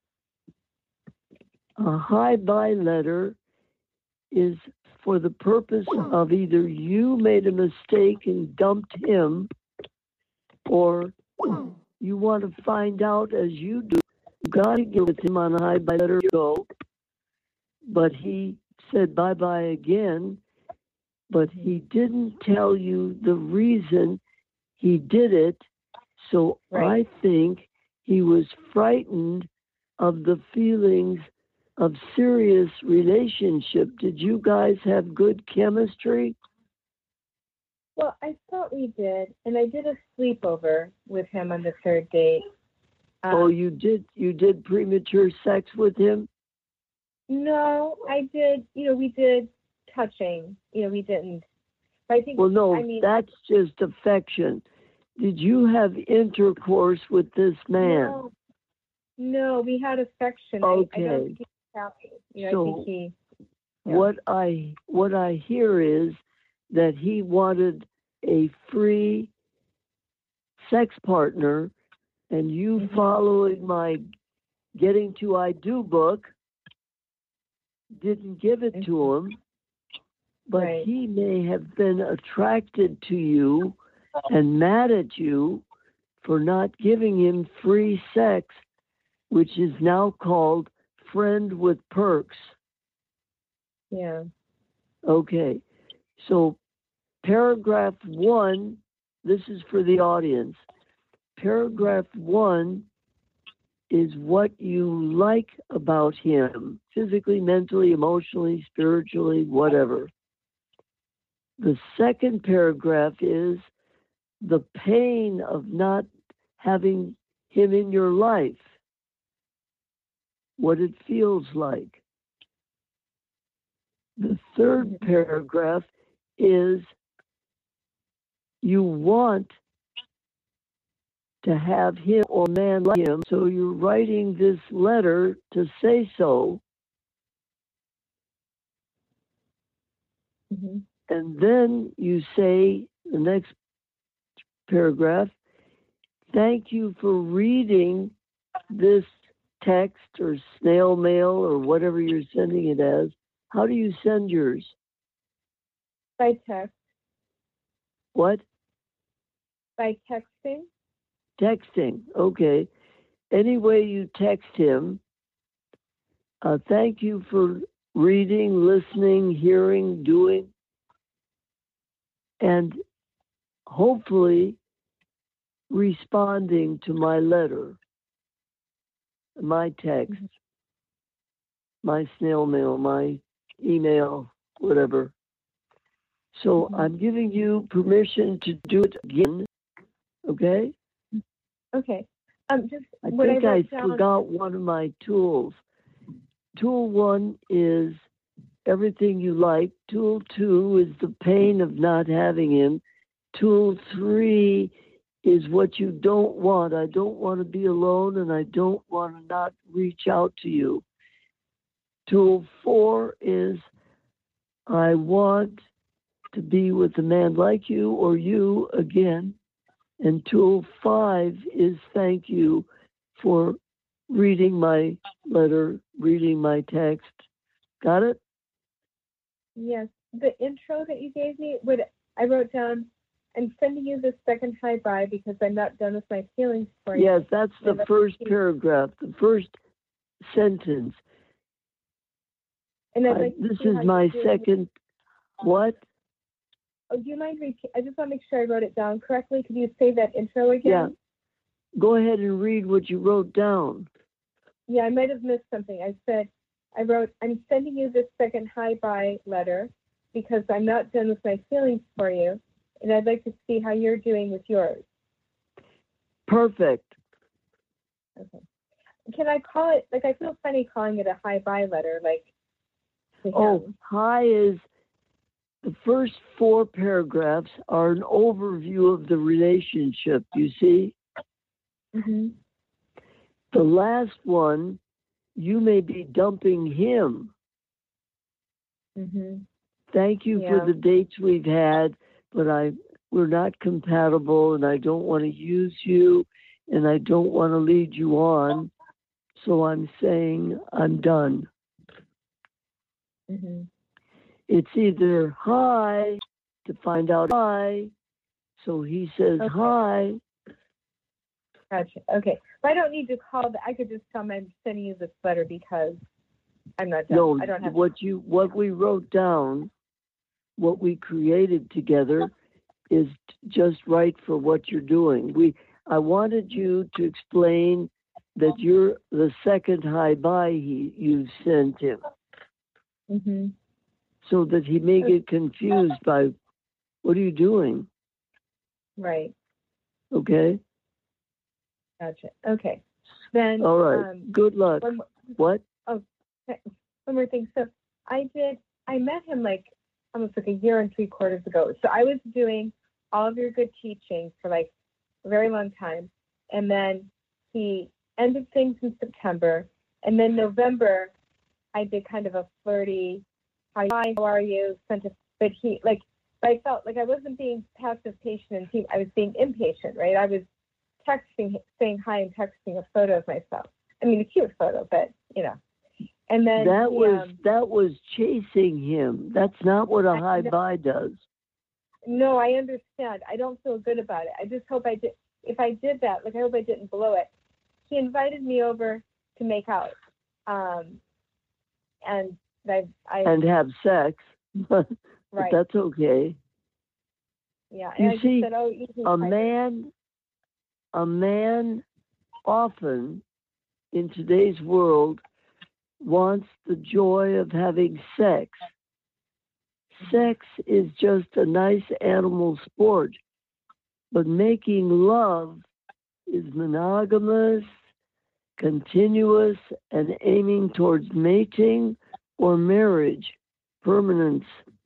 [SPEAKER 4] a high buy letter is for the purpose of either you made a mistake and dumped him, or you want to find out as you do. You got to get with him on a high buy letter go, but he said bye bye again, but he didn't tell you the reason he did it. So
[SPEAKER 7] Right.
[SPEAKER 4] I think he was frightened of the feelings of serious relationship. Did you guys have good chemistry?
[SPEAKER 7] Well, I thought we did, and I did a sleepover with him on the third date. Um,
[SPEAKER 4] Oh, you did you did premature sex with him?
[SPEAKER 7] No, I did. You know, we did touching. You know, we didn't. But I think.
[SPEAKER 4] Well, no,
[SPEAKER 7] I mean,
[SPEAKER 4] that's just affection. Did you have intercourse with this man?
[SPEAKER 7] No, no, we had affection. I, I
[SPEAKER 4] Okay.
[SPEAKER 7] don't think he was happy. You know,
[SPEAKER 4] So-
[SPEAKER 7] I think he. Yeah.
[SPEAKER 4] What I what I hear is that he wanted a free sex partner, and you
[SPEAKER 7] Mhm.
[SPEAKER 4] following my Getting to I Do book didn't give it to him, but
[SPEAKER 7] Right.
[SPEAKER 4] he may have been attracted to you and mad at you for not giving him free sex, which is now called friend with perks.
[SPEAKER 7] Yeah.
[SPEAKER 4] Okay. So paragraph one, this is for the audience. Paragraph one is what you like about him, physically, mentally, emotionally, spiritually, whatever. The second paragraph is the pain of not having him in your life, what it feels like. The third paragraph is you want to have him or man like him, so you're writing this letter to say so.
[SPEAKER 7] Mm-hmm.
[SPEAKER 4] And then you say, the next paragraph, thank you for reading this text or snail mail or whatever you're sending it as. How do you send yours?
[SPEAKER 7] By text.
[SPEAKER 4] What?
[SPEAKER 7] By texting.
[SPEAKER 4] Texting. Okay. Any way you text him, uh, thank you for reading, listening, hearing, doing, and hopefully responding to my letter, my text, my snail mail, my email, whatever. So
[SPEAKER 7] Mm-hmm.
[SPEAKER 4] I'm giving you permission to do it again, okay?
[SPEAKER 7] Okay. Um, just
[SPEAKER 4] I
[SPEAKER 7] what
[SPEAKER 4] think
[SPEAKER 7] I,
[SPEAKER 4] I,
[SPEAKER 7] wrote down...
[SPEAKER 4] forgot one of my tools. Tool one is everything you like. Tool two is the pain of not having him. Tool three is what you don't want. I don't want to be alone, and I don't want to not reach out to you. Tool four is I want to be with a man like you or you again. And tool five is thank you for reading my letter, reading my text. Got it?
[SPEAKER 7] Yes. The intro that you gave me, would I wrote down, I'm sending you this second hi bye because I'm not done with my feelings for you.
[SPEAKER 4] Yes, that's the first paragraph, the first sentence.
[SPEAKER 7] And I'd
[SPEAKER 4] I,
[SPEAKER 7] like to
[SPEAKER 4] this
[SPEAKER 7] see
[SPEAKER 4] is
[SPEAKER 7] how
[SPEAKER 4] my
[SPEAKER 7] you're doing.
[SPEAKER 4] second, what?
[SPEAKER 7] Oh, do you mind repeat? I just want to make sure I wrote it down correctly. Could you say that intro again?
[SPEAKER 4] Yeah. Go ahead and read what you wrote down.
[SPEAKER 7] Yeah, I might have missed something. I said, I wrote, I'm sending you this second hi-bye letter because I'm not done with my feelings for you, and I'd like to see how you're doing with yours.
[SPEAKER 4] Perfect.
[SPEAKER 7] Okay. Can I call it, like, I feel funny calling it a hi-bye letter, like, to
[SPEAKER 4] Oh,
[SPEAKER 7] him.
[SPEAKER 4] hi is, the first four paragraphs are an overview of the relationship, you see?
[SPEAKER 7] Mm-hmm.
[SPEAKER 4] The last one, you may be dumping him.
[SPEAKER 7] Mm-hmm.
[SPEAKER 4] Thank you
[SPEAKER 7] Yeah.
[SPEAKER 4] for the dates we've had, but I we're not compatible, and I don't want to use you, and I don't want to lead you on. So I'm saying I'm done.
[SPEAKER 7] Mm-hmm.
[SPEAKER 4] It's either hi to find out hi. So he says
[SPEAKER 7] Okay.
[SPEAKER 4] hi.
[SPEAKER 7] Gotcha. Okay. But I don't need to call that. I could just tell him I'm sending you this letter because I'm not done.
[SPEAKER 4] No,
[SPEAKER 7] I don't have
[SPEAKER 4] what you what we wrote down, what we created together, is just right for what you're doing. We I wanted you to explain that you're the second hi bye he you sent him,
[SPEAKER 7] Mm-hmm.
[SPEAKER 4] so that he may get confused by what are you doing?
[SPEAKER 7] Right.
[SPEAKER 4] Okay.
[SPEAKER 7] Gotcha. Okay. Then.
[SPEAKER 4] All right.
[SPEAKER 7] Um,
[SPEAKER 4] Good luck.
[SPEAKER 7] one more,
[SPEAKER 4] What?
[SPEAKER 7] oh, one more thing. So I did. I met him like almost like a year and three quarters ago. So I was doing all of your good teachings for like a very long time, and then he ended things in September, and then November, I did kind of a flirty, "Hi, how are you?" Sent a, but he like, but I felt like I wasn't being passive, patient, and he, I was being impatient, right? I was texting, saying hi, and texting a photo of myself. I mean, a cute photo, but you know. And then
[SPEAKER 4] that
[SPEAKER 7] he,
[SPEAKER 4] was
[SPEAKER 7] um,
[SPEAKER 4] that was chasing him. That's not what a
[SPEAKER 7] I
[SPEAKER 4] hi
[SPEAKER 7] know.
[SPEAKER 4] bye does.
[SPEAKER 7] No, I understand. I don't feel good about it. I just hope I did. If I did that, like I hope I didn't blow it. He invited me over to make out, Um, and I, I
[SPEAKER 4] and have sex, but
[SPEAKER 7] right.
[SPEAKER 4] that's okay.
[SPEAKER 7] Yeah,
[SPEAKER 4] You
[SPEAKER 7] and I
[SPEAKER 4] see,
[SPEAKER 7] just said, oh, you can
[SPEAKER 4] a
[SPEAKER 7] type it.
[SPEAKER 4] man, a man often in today's world wants the joy of having sex. Sex is just a nice animal sport, but making love is monogamous, continuous, and aiming towards mating or marriage, permanence.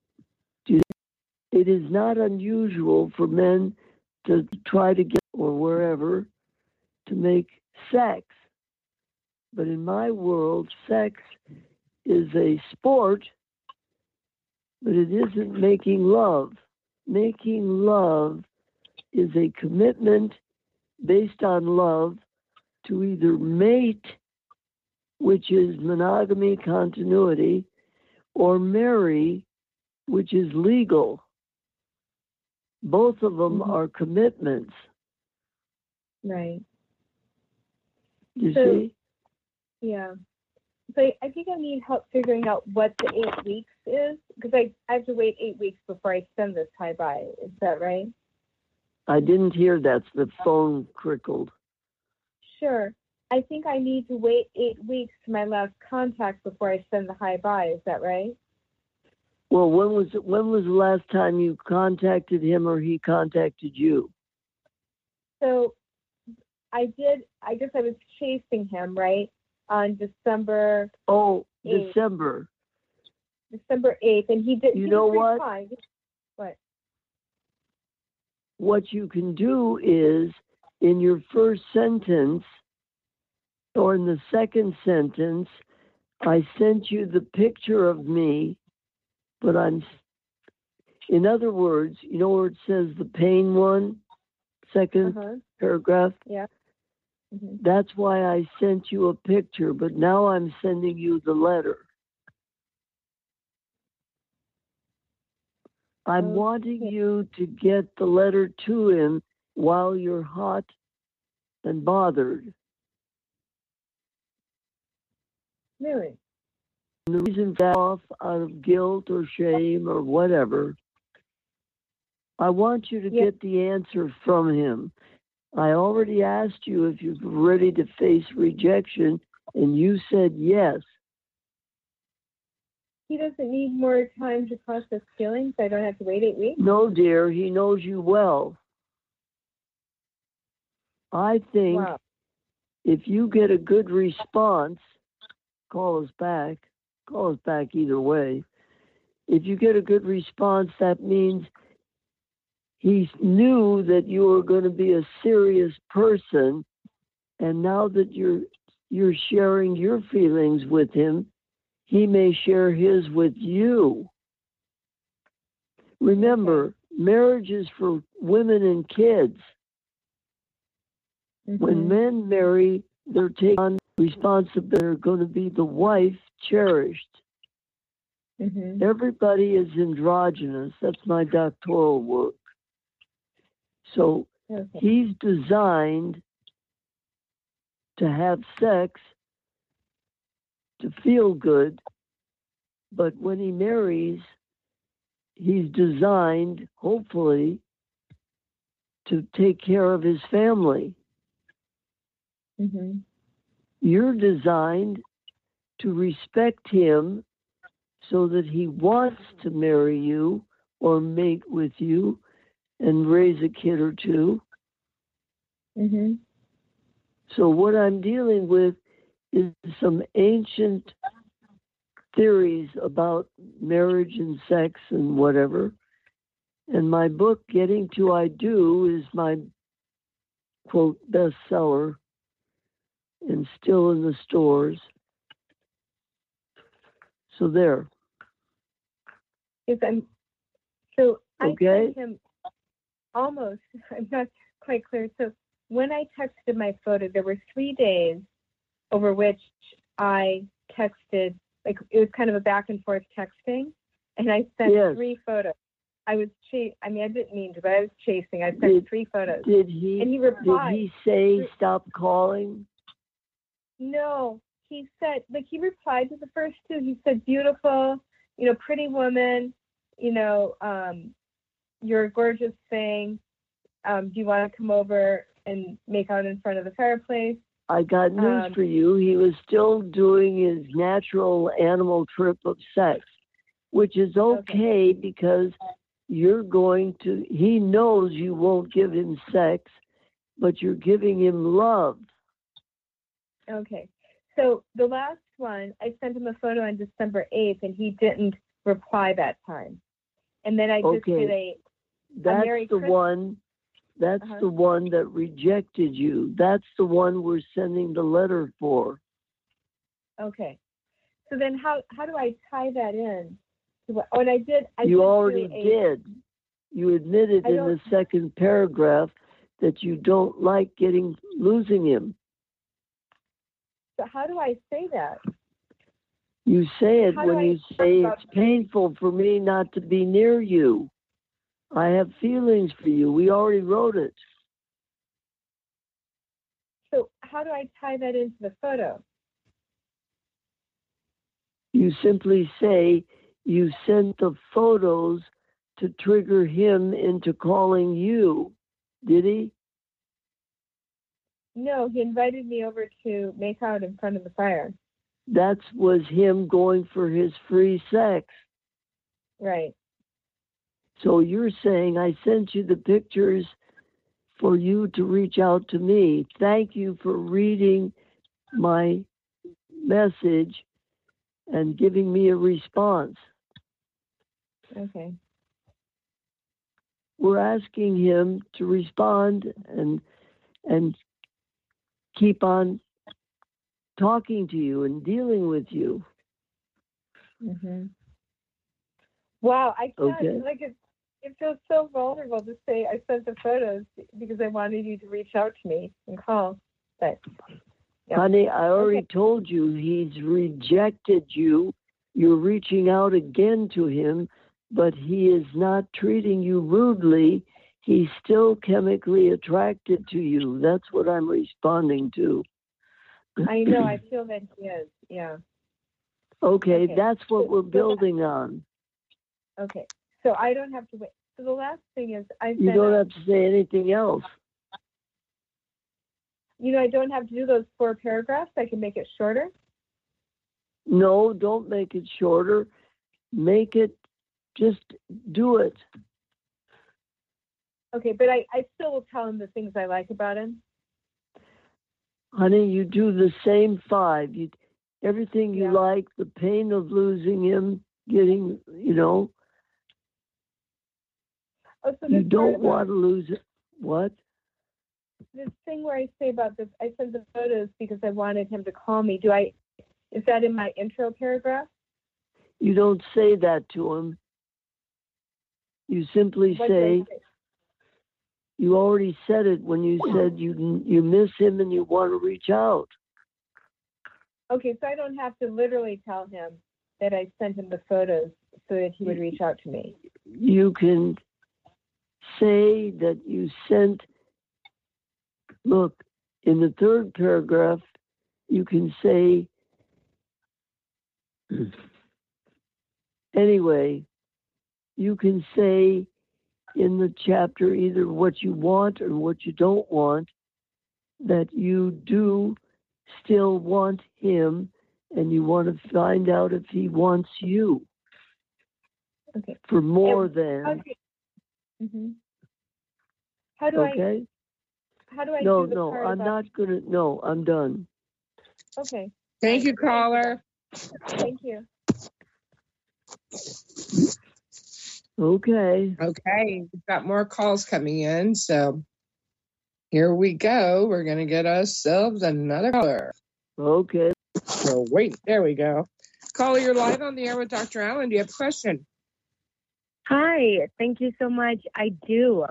[SPEAKER 4] It is not unusual for men to try to get, or wherever, to make sex. But in my world, sex is a sport, but it isn't making love. Making love is a commitment based on love to either mate, which is monogamy, continuity, or marry, which is legal. Both of them
[SPEAKER 7] Mhm.
[SPEAKER 4] are commitments.
[SPEAKER 7] Right.
[SPEAKER 4] You
[SPEAKER 7] So-
[SPEAKER 4] see?
[SPEAKER 7] Yeah. So I think I need help figuring out what the eight weeks is, because I, I have to wait eight weeks before I send this high buy. Is that right?
[SPEAKER 4] I didn't hear that. The phone crickled.
[SPEAKER 7] Sure. I think I need to wait eight weeks to my last contact before I send the high buy. Is that right?
[SPEAKER 4] Well, when was when was the last time you contacted him or he contacted you?
[SPEAKER 7] So I did, I guess I was chasing him, right? On December
[SPEAKER 4] Oh,
[SPEAKER 7] Eight.
[SPEAKER 4] December.
[SPEAKER 7] December eighth, and he did.
[SPEAKER 4] You
[SPEAKER 7] he
[SPEAKER 4] know
[SPEAKER 7] was
[SPEAKER 4] what?
[SPEAKER 7] fine. What?
[SPEAKER 4] What you can do is, in your first sentence, or in the second sentence, I sent you the picture of me, but I'm, in other words, you know where it says the pain one, second
[SPEAKER 7] Uh-huh.
[SPEAKER 4] paragraph?
[SPEAKER 7] Yeah. Mm-hmm.
[SPEAKER 4] That's why I sent you a picture, but now I'm sending you the letter. I'm
[SPEAKER 7] Okay.
[SPEAKER 4] wanting you to get the letter to him while you're hot and bothered.
[SPEAKER 7] Really?
[SPEAKER 4] And the reason for that, off out of guilt or shame or whatever, I want you to
[SPEAKER 7] Yeah.
[SPEAKER 4] get the answer from him. I already asked you if you're ready to face rejection, and you said yes.
[SPEAKER 7] He doesn't need more time to process feelings. I don't have to wait eight weeks.
[SPEAKER 4] No, dear, he knows you well. I think
[SPEAKER 7] Wow.
[SPEAKER 4] if you get a good response, call us back. Call us back either way. If you get a good response, that means he knew that you were going to be a serious person, and now that you're you're sharing your feelings with him, he may share his with you. Remember, marriage is for women and kids.
[SPEAKER 7] Mm-hmm.
[SPEAKER 4] When men marry, they're taking on responsibility. They're going to be the wife cherished.
[SPEAKER 7] Mm-hmm.
[SPEAKER 4] Everybody is androgynous. That's my doctoral work. So
[SPEAKER 7] Okay.
[SPEAKER 4] he's designed to have sex to feel good, but when he marries, he's designed, hopefully, to take care of his family.
[SPEAKER 7] Mm-hmm.
[SPEAKER 4] You're designed to respect him so that he wants to marry you or mate with you and raise a kid or two.
[SPEAKER 7] Mm-hmm.
[SPEAKER 4] So what I'm dealing with is some ancient theories about marriage and sex and whatever. And my book, Getting to I Do, is my, quote, bestseller and still in the stores. So there.
[SPEAKER 7] Yes, I'm, so
[SPEAKER 4] Okay.
[SPEAKER 7] I sent him almost, I'm not quite clear. So when I texted my photo, there were three days over which I texted, like it was kind of a back and forth texting, and I sent
[SPEAKER 4] Yes.
[SPEAKER 7] three photos. I was chasing, I mean, I didn't mean to, but I was chasing. I sent
[SPEAKER 4] Did-
[SPEAKER 7] three photos.
[SPEAKER 4] Did he,
[SPEAKER 7] And he
[SPEAKER 4] did
[SPEAKER 7] replied.
[SPEAKER 4] he say stop calling?
[SPEAKER 7] No, he said, like, he replied to the first two. He said, beautiful, you know, pretty woman, you know, um, you're a gorgeous thing. Um, do you want to come over and make out in front of the fireplace?
[SPEAKER 4] I got news
[SPEAKER 7] Um,
[SPEAKER 4] for you. He was still doing his natural animal trip of sex, which is okay,
[SPEAKER 7] Okay.
[SPEAKER 4] because you're going to, he knows you won't give him sex, but you're giving him love.
[SPEAKER 7] Okay. So the last one, I sent him a photo on December eighth, and he didn't reply that time. And then I just
[SPEAKER 4] Okay.
[SPEAKER 7] did a,
[SPEAKER 4] That's
[SPEAKER 7] Merry
[SPEAKER 4] the
[SPEAKER 7] Christmas.
[SPEAKER 4] one. That's
[SPEAKER 7] Uh-huh.
[SPEAKER 4] the one that rejected you. That's the one we're sending the letter for.
[SPEAKER 7] okay. So then how, how do I tie that in? to what- Oh, and I did, I
[SPEAKER 4] You
[SPEAKER 7] did
[SPEAKER 4] already
[SPEAKER 7] do a,
[SPEAKER 4] did. You admitted
[SPEAKER 7] I
[SPEAKER 4] in
[SPEAKER 7] don't-
[SPEAKER 4] the second paragraph that you don't like getting losing him.
[SPEAKER 7] So how do I say that?
[SPEAKER 4] You say it
[SPEAKER 7] How do
[SPEAKER 4] when
[SPEAKER 7] I
[SPEAKER 4] you
[SPEAKER 7] talk
[SPEAKER 4] say
[SPEAKER 7] about-
[SPEAKER 4] it's painful for me not to be near you. I have feelings for you. We already wrote it.
[SPEAKER 7] So how do I tie that into the photo?
[SPEAKER 4] You simply say you sent the photos to trigger him into calling you. Did he?
[SPEAKER 7] No, he invited me over to make out in front of the fire.
[SPEAKER 4] That was him going for his free sex.
[SPEAKER 7] Right.
[SPEAKER 4] So you're saying I sent you the pictures for you to reach out to me. Thank you for reading my message and giving me a response.
[SPEAKER 7] Okay.
[SPEAKER 4] We're asking him to respond and and keep on talking to you and dealing with you.
[SPEAKER 7] Mm-hmm. Wow, I can't,
[SPEAKER 4] Okay.
[SPEAKER 7] like, it, it feels so vulnerable to say I sent the photos because I wanted you to reach out to me and call. But, yeah.
[SPEAKER 4] Honey, I already
[SPEAKER 7] Okay.
[SPEAKER 4] told you he's rejected you. You're reaching out again to him, but he is not treating you rudely. He's still chemically attracted to you. That's what I'm responding to.
[SPEAKER 7] I know, I feel that he is, yeah.
[SPEAKER 4] Okay,
[SPEAKER 7] Okay.
[SPEAKER 4] that's what we're
[SPEAKER 7] So- so-
[SPEAKER 4] building on.
[SPEAKER 7] Okay, so I don't have to wait. So the last thing is, I've
[SPEAKER 4] You
[SPEAKER 7] been,
[SPEAKER 4] don't
[SPEAKER 7] uh,
[SPEAKER 4] have to say anything else.
[SPEAKER 7] you know, I don't have to do those four paragraphs. I can make it shorter.
[SPEAKER 4] No, don't make it shorter. Make it, just do it.
[SPEAKER 7] Okay, but I, I still will tell him the things I like about him.
[SPEAKER 4] Honey, you do the same five. You, everything you
[SPEAKER 7] Yeah.
[SPEAKER 4] like, the pain of losing him, getting, you know,
[SPEAKER 7] Oh, so
[SPEAKER 4] you
[SPEAKER 7] this part
[SPEAKER 4] don't
[SPEAKER 7] about-
[SPEAKER 4] want to lose it. What?
[SPEAKER 7] this thing where I say about this, I sent the photos because I wanted him to call me. Do I, is that in my intro paragraph?
[SPEAKER 4] You don't say that to him. You simply
[SPEAKER 7] What do I
[SPEAKER 4] say, you already said it when you said you you miss him and you want to reach out.
[SPEAKER 7] Okay, so I don't have to literally tell him that I sent him the photos so that he would reach out to me.
[SPEAKER 4] You can say that you sent, look, in the third paragraph, you can say, anyway, you can say in the chapter either what you want or what you don't want, that you do still want him and you want to find out if he wants you
[SPEAKER 7] Okay.
[SPEAKER 4] for more
[SPEAKER 7] And-
[SPEAKER 4] than,
[SPEAKER 7] Okay. Mm-hmm. How do
[SPEAKER 4] okay?
[SPEAKER 7] I? How do I
[SPEAKER 4] No,
[SPEAKER 7] do the
[SPEAKER 4] no,
[SPEAKER 7] part
[SPEAKER 4] I'm
[SPEAKER 7] about?
[SPEAKER 4] not gonna, no, I'm done.
[SPEAKER 7] Okay.
[SPEAKER 3] Thank you, caller.
[SPEAKER 7] Thank you.
[SPEAKER 4] Okay.
[SPEAKER 3] Okay, we've got more calls coming in, so here we go. We're gonna get ourselves another caller.
[SPEAKER 4] Okay.
[SPEAKER 3] So wait, there we go. Caller, you're live on the air with Doctor Allen. Do you have a question?
[SPEAKER 8] Hi, thank you so much. I do.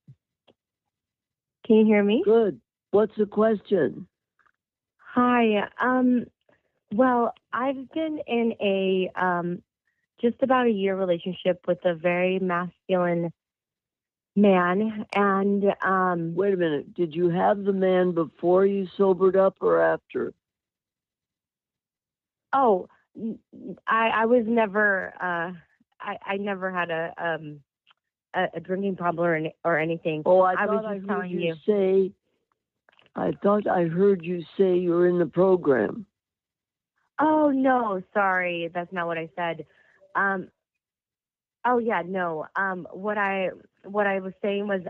[SPEAKER 8] Can you hear me?
[SPEAKER 4] Good. What's the question?
[SPEAKER 8] Hi. Um, well, I've been in a um, just about a year relationship with a very masculine man, and um,
[SPEAKER 4] Wait a minute. Did you have the man before you sobered up or after?
[SPEAKER 8] Oh, I, I was never, uh, I, I never had a, um, a, a drinking problem or, any, or anything.
[SPEAKER 4] Oh, I,
[SPEAKER 8] I was
[SPEAKER 4] thought I
[SPEAKER 8] just
[SPEAKER 4] heard
[SPEAKER 8] telling
[SPEAKER 4] you,
[SPEAKER 8] you.
[SPEAKER 4] say. I thought I heard you say you're in the program.
[SPEAKER 8] Oh, no, sorry. That's not what I said. Um, oh, yeah, no. Um, what I, what I was saying was,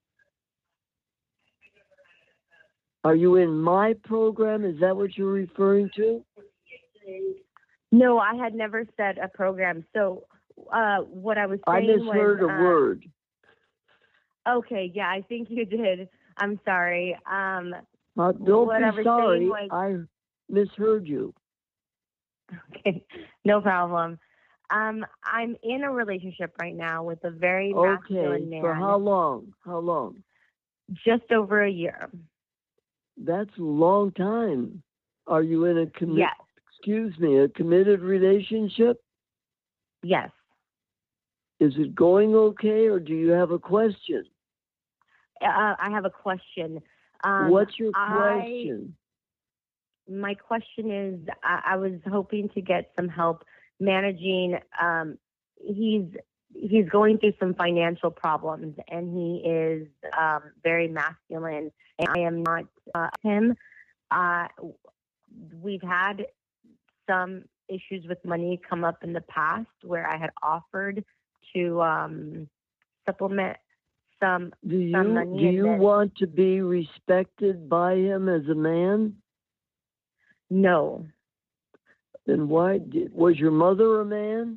[SPEAKER 4] Are you in my program? Is that what you're referring to?
[SPEAKER 8] no, I had never said a program. So, uh, what I was
[SPEAKER 4] I
[SPEAKER 8] saying
[SPEAKER 4] misheard
[SPEAKER 8] was,
[SPEAKER 4] a
[SPEAKER 8] uh,
[SPEAKER 4] word.
[SPEAKER 8] Okay, yeah, I think you did. I'm sorry. Um,
[SPEAKER 4] Uh, don't
[SPEAKER 8] what
[SPEAKER 4] be
[SPEAKER 8] I was
[SPEAKER 4] sorry.
[SPEAKER 8] saying was,
[SPEAKER 4] I misheard you.
[SPEAKER 8] okay, no problem. Um, I'm in a relationship right now with a very
[SPEAKER 4] Okay.
[SPEAKER 8] masculine man.
[SPEAKER 4] For how long? How long?
[SPEAKER 8] Just over a year.
[SPEAKER 4] That's a long time. Are you in a commi-
[SPEAKER 8] Yes.
[SPEAKER 4] excuse me, a committed relationship?
[SPEAKER 8] Yes.
[SPEAKER 4] Is it going okay, or do you have a question?
[SPEAKER 8] Uh, I have a question. Um,
[SPEAKER 4] What's your
[SPEAKER 8] I,
[SPEAKER 4] question?
[SPEAKER 8] my question is, I, I was hoping to get some help managing. Um, he's he's going through some financial problems, and he is um, very masculine. And I am not uh, him. Uh, we've had some issues with money come up in the past where I had offered to um, supplement some
[SPEAKER 4] Do you
[SPEAKER 8] some money.
[SPEAKER 4] do
[SPEAKER 8] and
[SPEAKER 4] you
[SPEAKER 8] then,
[SPEAKER 4] want to be respected by him as a man?
[SPEAKER 8] No.
[SPEAKER 4] Then why did, was your mother a man?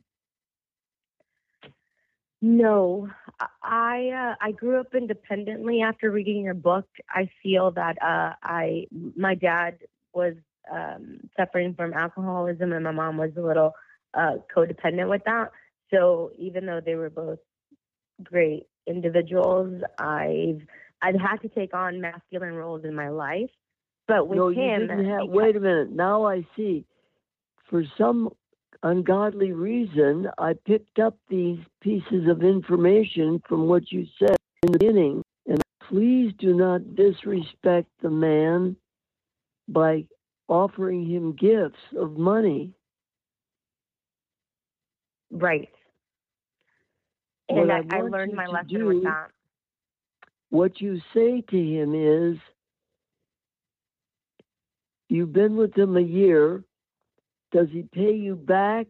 [SPEAKER 8] No, I uh, I grew up independently. After reading your book, I feel that uh, I my dad was um, suffering from alcoholism, and my mom was a little uh, codependent with that. So even though they were both great individuals, I've I've had to take on masculine roles in my life. But with
[SPEAKER 4] no,
[SPEAKER 8] him,
[SPEAKER 4] you didn't have.
[SPEAKER 8] because,
[SPEAKER 4] Wait a minute. Now I see. For some ungodly reason, I picked up these pieces of information from what you said in the beginning. And please do not disrespect the man by offering him gifts of money.
[SPEAKER 8] right.
[SPEAKER 4] What
[SPEAKER 8] And
[SPEAKER 4] I
[SPEAKER 8] I, I
[SPEAKER 4] want
[SPEAKER 8] learned
[SPEAKER 4] you
[SPEAKER 8] my
[SPEAKER 4] to
[SPEAKER 8] lesson
[SPEAKER 4] do,
[SPEAKER 8] with that.
[SPEAKER 4] what you say to him is, you've been with him a year. Does he pay you back?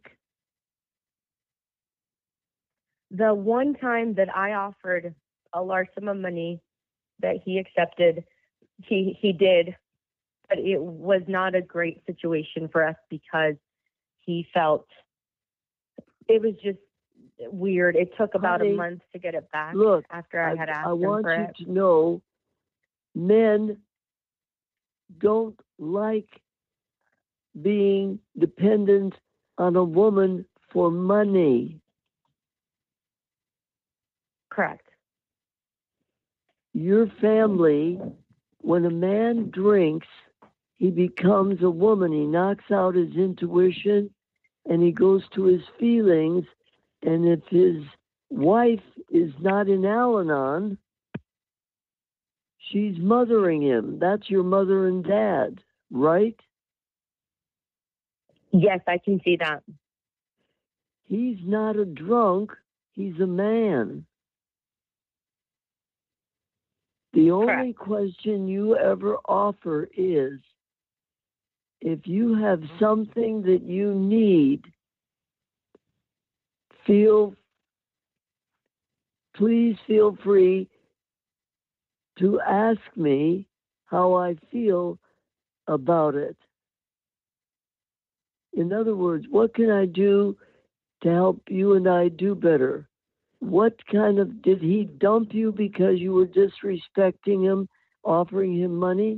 [SPEAKER 8] The one time that I offered a large sum of money that he accepted, he he did, but it was not a great situation for us because he felt it was just weird. It took about
[SPEAKER 4] Honey,
[SPEAKER 8] a month to get it back
[SPEAKER 4] look,
[SPEAKER 8] after I,
[SPEAKER 4] I,
[SPEAKER 8] had asked
[SPEAKER 4] I
[SPEAKER 8] him
[SPEAKER 4] want
[SPEAKER 8] for
[SPEAKER 4] you
[SPEAKER 8] it.
[SPEAKER 4] to know, men don't like being dependent on a woman for money.
[SPEAKER 8] Correct.
[SPEAKER 4] Your family, when a man drinks, he becomes a woman. He knocks out his intuition and he goes to his feelings. And if his wife is not in Al-Anon, she's mothering him. That's your mother and dad, right?
[SPEAKER 8] Yes, I can see that.
[SPEAKER 4] He's not a drunk. He's a man. The only
[SPEAKER 8] Correct.
[SPEAKER 4] question you ever offer is, if you have something that you need, feel, please feel free to ask me how I feel about it. In other words, what can I do to help you and I do better? What kind of, did he dump you because you were disrespecting him, offering him money?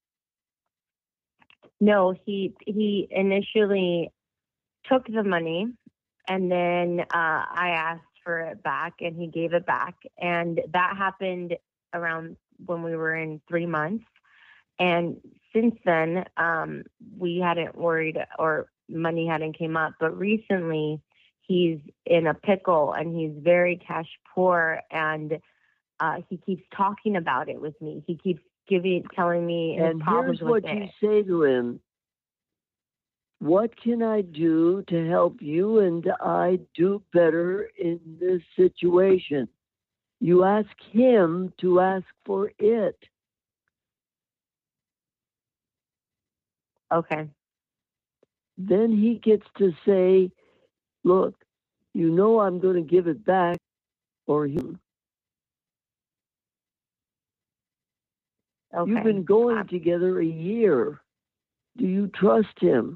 [SPEAKER 8] No, he he initially took the money, and then uh, I asked for it back, and he gave it back, and that happened around when we were in three months. And since then, um, we hadn't worried or money hadn't came up. But recently, he's in a pickle and he's very cash poor, and uh, he keeps talking about it with me. He keeps giving, telling me his
[SPEAKER 4] And
[SPEAKER 8] problems
[SPEAKER 4] here's what
[SPEAKER 8] with
[SPEAKER 4] you
[SPEAKER 8] it.
[SPEAKER 4] say to him. what can I do to help you and I do better in this situation? You ask him to ask for it.
[SPEAKER 8] Okay.
[SPEAKER 4] Then he gets to say, look, you know I'm going to give it back, or him.
[SPEAKER 8] Okay.
[SPEAKER 4] You've been going
[SPEAKER 8] Uh,
[SPEAKER 4] together a year. Do you trust him?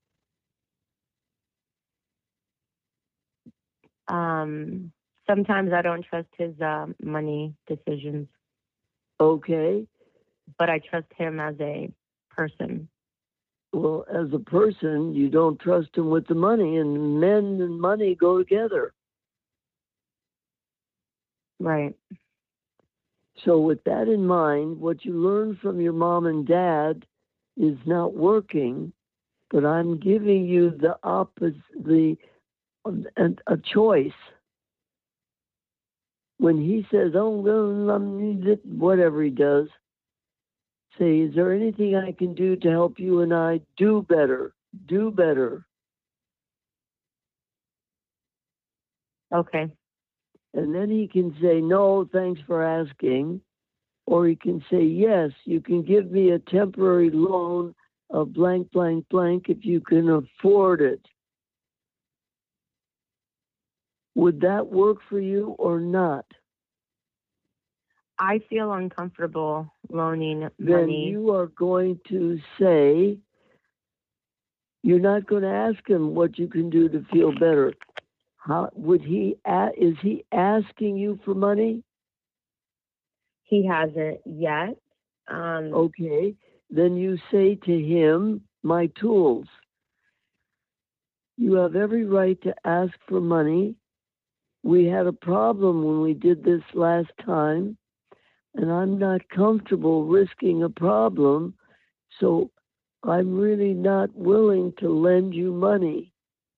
[SPEAKER 8] Um, sometimes I don't trust his uh, money decisions,
[SPEAKER 4] Okay.
[SPEAKER 8] but I trust him as a person.
[SPEAKER 4] Well, as a person, you don't trust him with the money, and men and money go together.
[SPEAKER 8] Right.
[SPEAKER 4] So with that in mind, what you learn from your mom and dad is not working, but I'm giving you the opposite, the a, a choice. When he says, "Oh, well, I'm, whatever he does," say, "Is there anything I can do to help you and I do better? Do better."
[SPEAKER 8] Okay.
[SPEAKER 4] And then he can say, "No, thanks for asking," or he can say, "Yes, you can give me a temporary loan of blank, blank, blank if you can afford it." Would that work for you or not?
[SPEAKER 8] I feel uncomfortable loaning
[SPEAKER 4] Then
[SPEAKER 8] money.
[SPEAKER 4] you are going to say, you're not going to ask him what you can do to feel better. How would he? Is he asking you for money?
[SPEAKER 8] He hasn't yet. Um,
[SPEAKER 4] Okay. Then you say to him, "My tools. You have every right to ask for money. We had a problem when we did this last time, and I'm not comfortable risking a problem, so I'm really not willing to lend you money."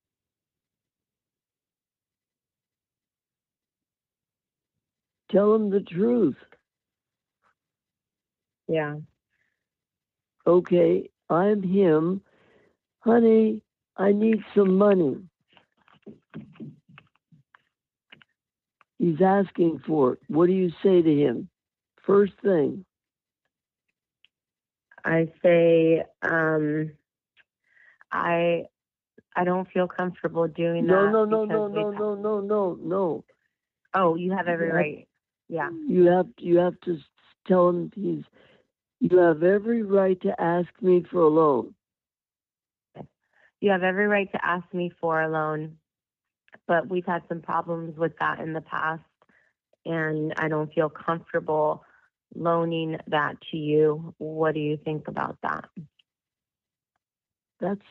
[SPEAKER 4] Tell him the truth.
[SPEAKER 8] yeah.
[SPEAKER 4] Okay, I'm him. Honey, I need some money. He's asking for it. What do you say to him? First thing.
[SPEAKER 8] I say, um, I I don't feel comfortable doing
[SPEAKER 4] No,
[SPEAKER 8] that.
[SPEAKER 4] no, no,
[SPEAKER 8] because
[SPEAKER 4] no,
[SPEAKER 8] we've
[SPEAKER 4] no,
[SPEAKER 8] had-
[SPEAKER 4] no, no, no, no.
[SPEAKER 8] Oh, you have every
[SPEAKER 4] You have-
[SPEAKER 8] right. Yeah.
[SPEAKER 4] You have you have to tell him he's. You have every right to ask me for a loan.
[SPEAKER 8] You have every right to ask me for a loan, but we've had some problems with that in the past, and I don't feel comfortable loaning that to you. What do you think about that?
[SPEAKER 4] That's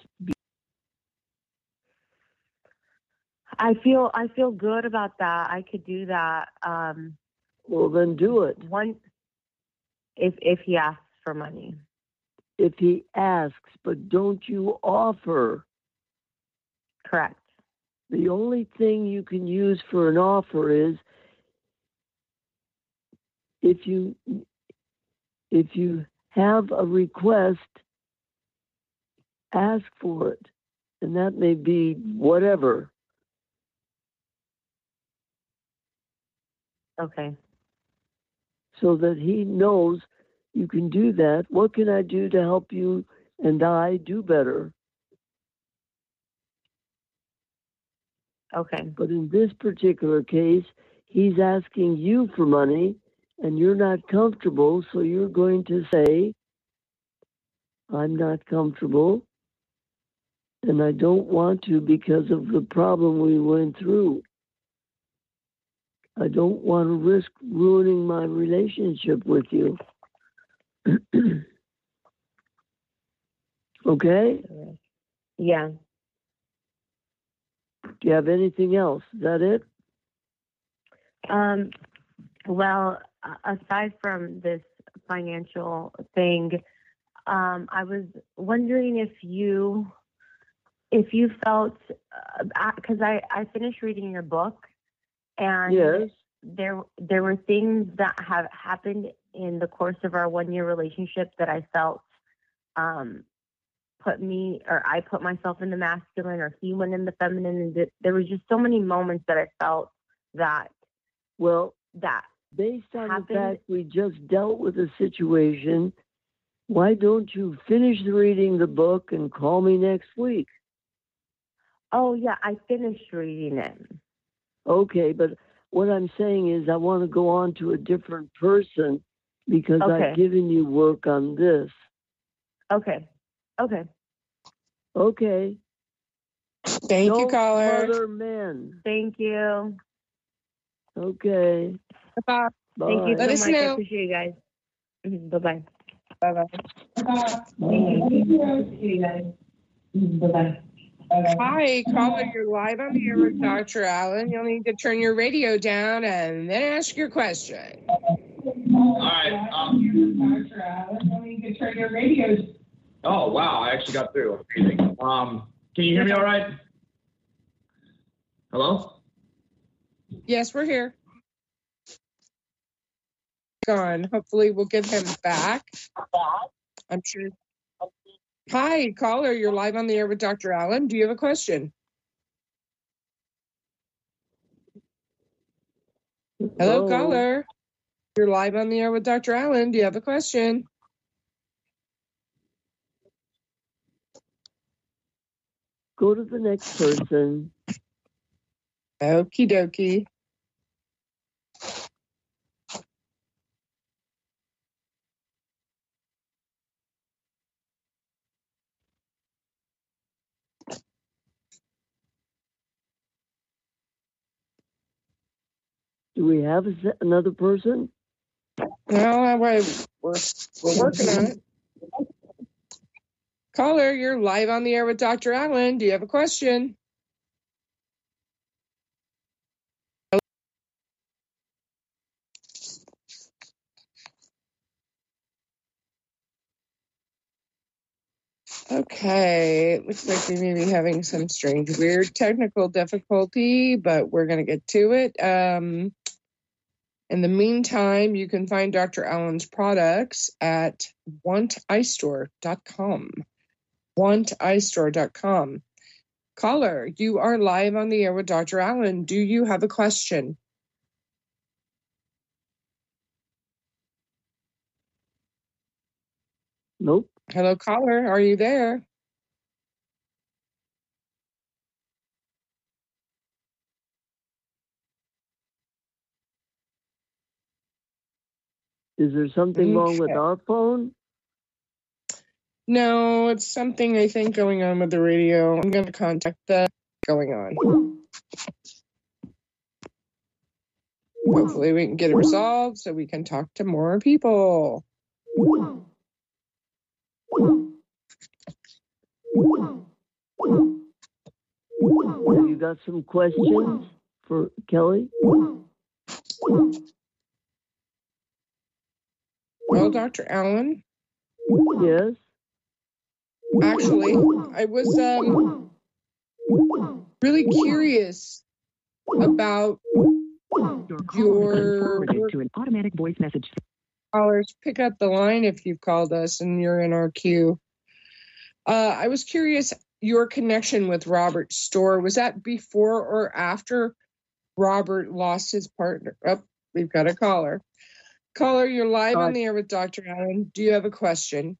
[SPEAKER 8] I feel I feel good about that. I could do that. Um,
[SPEAKER 4] well. Then do it.
[SPEAKER 8] one, if if he asks for money.
[SPEAKER 4] If he asks, but don't you offer.
[SPEAKER 8] Correct.
[SPEAKER 4] The only thing you can use for an offer is if you if you have a request, ask for it, and that may be whatever.
[SPEAKER 8] Okay.
[SPEAKER 4] So that he knows you can do that. What can I do to help you and I do better?
[SPEAKER 8] Okay.
[SPEAKER 4] But in this particular case, he's asking you for money and you're not comfortable, so you're going to say, "I'm not comfortable and I don't want to because of the problem we went through. I don't want to risk ruining my relationship with you." Okay?
[SPEAKER 8] Yeah.
[SPEAKER 4] Do you have anything else? Is that it?
[SPEAKER 8] Um, well, a- aside from this financial thing, um, I was wondering if you, if you felt, because uh, I, I finished reading your book, and
[SPEAKER 4] Yes.
[SPEAKER 8] there there were things that have happened in the course of our one year relationship that I felt um, put me, or I put myself in the masculine, or he went in the feminine. And th- there was just so many moments that I felt that,
[SPEAKER 4] Well,
[SPEAKER 8] that
[SPEAKER 4] based on
[SPEAKER 8] happened.
[SPEAKER 4] the fact we just dealt with a situation, why don't you finish reading the book and call me next week?
[SPEAKER 8] Oh, yeah, I finished reading it.
[SPEAKER 4] Okay, but what I'm saying is I want to go on to a different person because
[SPEAKER 8] Okay.
[SPEAKER 4] I've given you work on this.
[SPEAKER 8] Okay. Okay.
[SPEAKER 4] Okay.
[SPEAKER 3] Thank you,
[SPEAKER 4] Don't
[SPEAKER 3] caller.
[SPEAKER 4] mother men.
[SPEAKER 8] Thank you.
[SPEAKER 4] Okay.
[SPEAKER 3] Bye.
[SPEAKER 4] Bye.
[SPEAKER 8] Thank you
[SPEAKER 3] Let
[SPEAKER 8] so
[SPEAKER 3] us
[SPEAKER 8] much. I
[SPEAKER 3] know.
[SPEAKER 8] appreciate you guys. Mhm. Bye-bye.
[SPEAKER 3] Bye-bye.
[SPEAKER 8] Bye-bye.
[SPEAKER 3] Hi, caller. You're live on the air with Doctor Allen. You'll need to turn your radio down and then ask your question.
[SPEAKER 9] All right. Um,
[SPEAKER 3] Doctor Allen, you'll need to turn your radio.
[SPEAKER 9] oh, wow. I actually got through. Amazing. Um, can you hear me all right? Hello?
[SPEAKER 3] Yes, we're here. Gone. Hopefully, we'll get him back. I'm sure. Hi, caller. You're live on the air with Doctor Allen. Do you have a question? Hello,
[SPEAKER 4] Hello?
[SPEAKER 3] caller. You're live on the air with Doctor Allen. Do you have a question?
[SPEAKER 4] Go to the next person.
[SPEAKER 3] Okie dokie.
[SPEAKER 4] Do we have a, se- another person?
[SPEAKER 3] Well, we're, we're, we're working on it. Caller, you're live on the air with Doctor Allen. Do you have a question? Okay, it looks like we may be having some strange, weird technical difficulty, but we're going to get to it. Um, in the meantime, you can find Doctor Allen's products at want i store dot com. want i store dot com. Caller, you are live on the air with Doctor Allen. Do you have a question?
[SPEAKER 4] Nope.
[SPEAKER 3] Hello, caller. Are you there?
[SPEAKER 4] Is there something wrong with
[SPEAKER 3] Okay.
[SPEAKER 4] our phone?
[SPEAKER 3] No, it's something I think going on with the radio. I'm going to contact the going on. Hopefully we can get it resolved so we can talk to more people.
[SPEAKER 4] Have you got some questions for Kelly?
[SPEAKER 3] Well, Doctor Allen,
[SPEAKER 4] Yes.
[SPEAKER 3] actually, I was um really curious about
[SPEAKER 10] Your call has been
[SPEAKER 3] your
[SPEAKER 10] forwarded to an automatic voice message.
[SPEAKER 3] callers. Pick up the line if you've called us and you're in our queue. Uh, I was curious, your connection with Robert Storr, was that before or after Robert lost his partner? Oh, we've got a caller. Caller, you're live
[SPEAKER 4] Uh,
[SPEAKER 3] on the air with Doctor Allen. Do you have a question?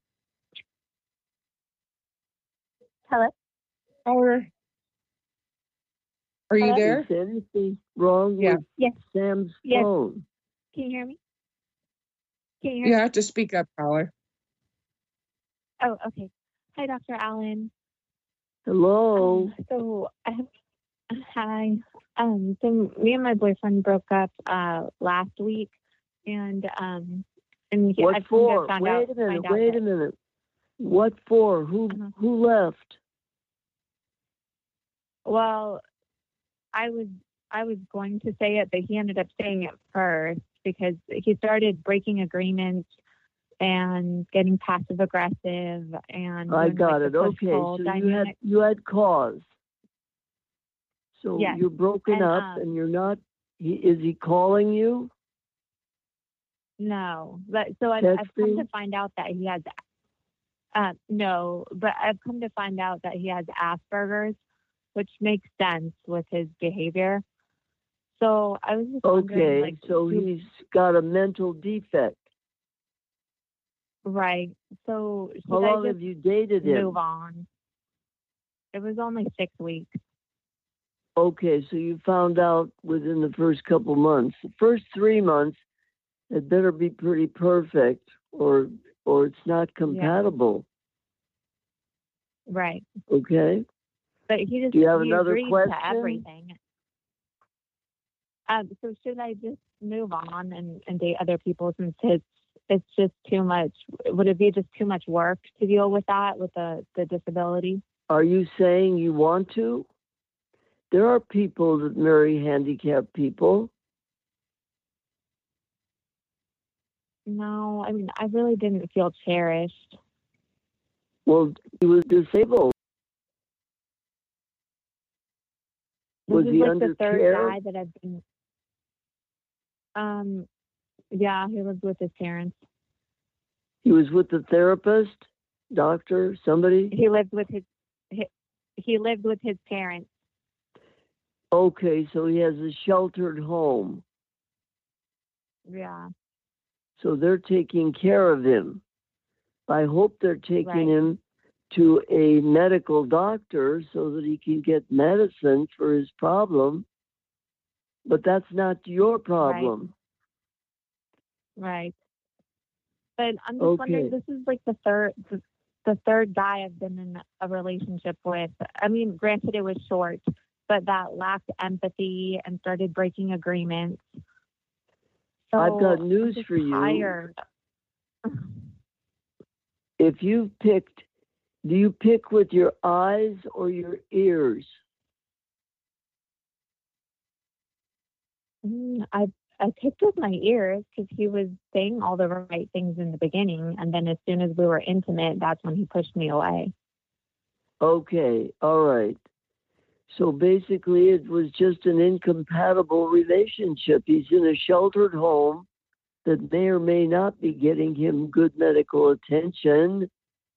[SPEAKER 7] Hello?
[SPEAKER 3] Caller, are you
[SPEAKER 7] Hello?
[SPEAKER 3] there?
[SPEAKER 4] Is there anything wrong
[SPEAKER 3] Yeah.
[SPEAKER 4] with
[SPEAKER 7] Yes.
[SPEAKER 4] Sam's
[SPEAKER 7] Yes.
[SPEAKER 4] phone?
[SPEAKER 7] Can you hear me? Can you hear
[SPEAKER 3] You
[SPEAKER 7] me?
[SPEAKER 3] have to speak up, caller.
[SPEAKER 7] Oh, okay. Hi, Doctor Allen.
[SPEAKER 4] Hello.
[SPEAKER 7] Um, so I have hi. Um, so me and my boyfriend broke up uh last week, and um, and he,
[SPEAKER 4] What
[SPEAKER 7] I've
[SPEAKER 4] for?
[SPEAKER 7] found
[SPEAKER 4] Wait
[SPEAKER 7] out,
[SPEAKER 4] a minute.
[SPEAKER 7] find out
[SPEAKER 4] Wait
[SPEAKER 7] that,
[SPEAKER 4] a minute. What for? Who
[SPEAKER 7] Uh-huh.
[SPEAKER 4] who left?
[SPEAKER 7] Well, I was I was going to say it, but he ended up saying it first because he started breaking agreements and getting passive aggressive and
[SPEAKER 4] I
[SPEAKER 7] doing,
[SPEAKER 4] got
[SPEAKER 7] like,
[SPEAKER 4] it.
[SPEAKER 7] the
[SPEAKER 4] Okay,
[SPEAKER 7] push-pull
[SPEAKER 4] so you had
[SPEAKER 7] dynamic.
[SPEAKER 4] you had cause. So
[SPEAKER 7] Yes.
[SPEAKER 4] you're broken
[SPEAKER 7] And,
[SPEAKER 4] up,
[SPEAKER 7] um,
[SPEAKER 4] and you're not. He, is he calling you?
[SPEAKER 7] No, but so I've, I've come to
[SPEAKER 4] Texting?
[SPEAKER 7] find out that he has
[SPEAKER 8] Uh, no, but I've come to find out that he has Asperger's, which makes sense with his behavior. So I was just wondering,
[SPEAKER 4] Okay,
[SPEAKER 8] like,
[SPEAKER 4] so
[SPEAKER 8] do-
[SPEAKER 4] he's got a mental defect.
[SPEAKER 8] right. So should
[SPEAKER 4] How
[SPEAKER 8] I
[SPEAKER 4] long
[SPEAKER 8] just
[SPEAKER 4] have you dated him?
[SPEAKER 8] move on? It was only six weeks.
[SPEAKER 4] Okay, so you found out within the first couple months. The first three months, it better be pretty perfect, or or it's not compatible.
[SPEAKER 8] Right.
[SPEAKER 4] Okay.
[SPEAKER 8] But he just
[SPEAKER 4] Do you have
[SPEAKER 8] he
[SPEAKER 4] another
[SPEAKER 8] agreed
[SPEAKER 4] question?
[SPEAKER 8] to everything. Um, so should I just move on and, and date other people since it's it's just too much? Would it be just too much work to deal with that with the, the disability?
[SPEAKER 4] Are you saying you want to? There are people that marry handicapped people.
[SPEAKER 8] No, I mean I really didn't feel cherished.
[SPEAKER 4] Well, he was disabled.
[SPEAKER 8] This
[SPEAKER 4] Was
[SPEAKER 8] is
[SPEAKER 4] he
[SPEAKER 8] like
[SPEAKER 4] under
[SPEAKER 8] the third
[SPEAKER 4] care?
[SPEAKER 8] guy that I've been. Um, yeah, he lives with his parents.
[SPEAKER 4] He was with the therapist, doctor, somebody?
[SPEAKER 8] He lived with his he, he lived with his parents.
[SPEAKER 4] Okay, so he has a sheltered home.
[SPEAKER 8] Yeah.
[SPEAKER 4] So they're taking care of him. I hope they're taking
[SPEAKER 8] Right.
[SPEAKER 4] him to a medical doctor so that he can get medicine for his problem. But that's not your problem.
[SPEAKER 8] Right. But I'm just
[SPEAKER 4] Okay.
[SPEAKER 8] wondering, this is like the third the, the third guy I've been in a relationship with. I mean, granted it was short, but that lacked empathy and started breaking agreements. So
[SPEAKER 4] I've got
[SPEAKER 8] I'm
[SPEAKER 4] news
[SPEAKER 8] just
[SPEAKER 4] for you.
[SPEAKER 8] tired.
[SPEAKER 4] If you picked, do you pick with your eyes or your ears?
[SPEAKER 8] Mm, I I picked with my ears because he was saying all the right things in the beginning, and then as soon as we were intimate, that's when he pushed me away.
[SPEAKER 4] Okay, all right. So basically, it was just an incompatible relationship. He's in a sheltered home that may or may not be getting him good medical attention.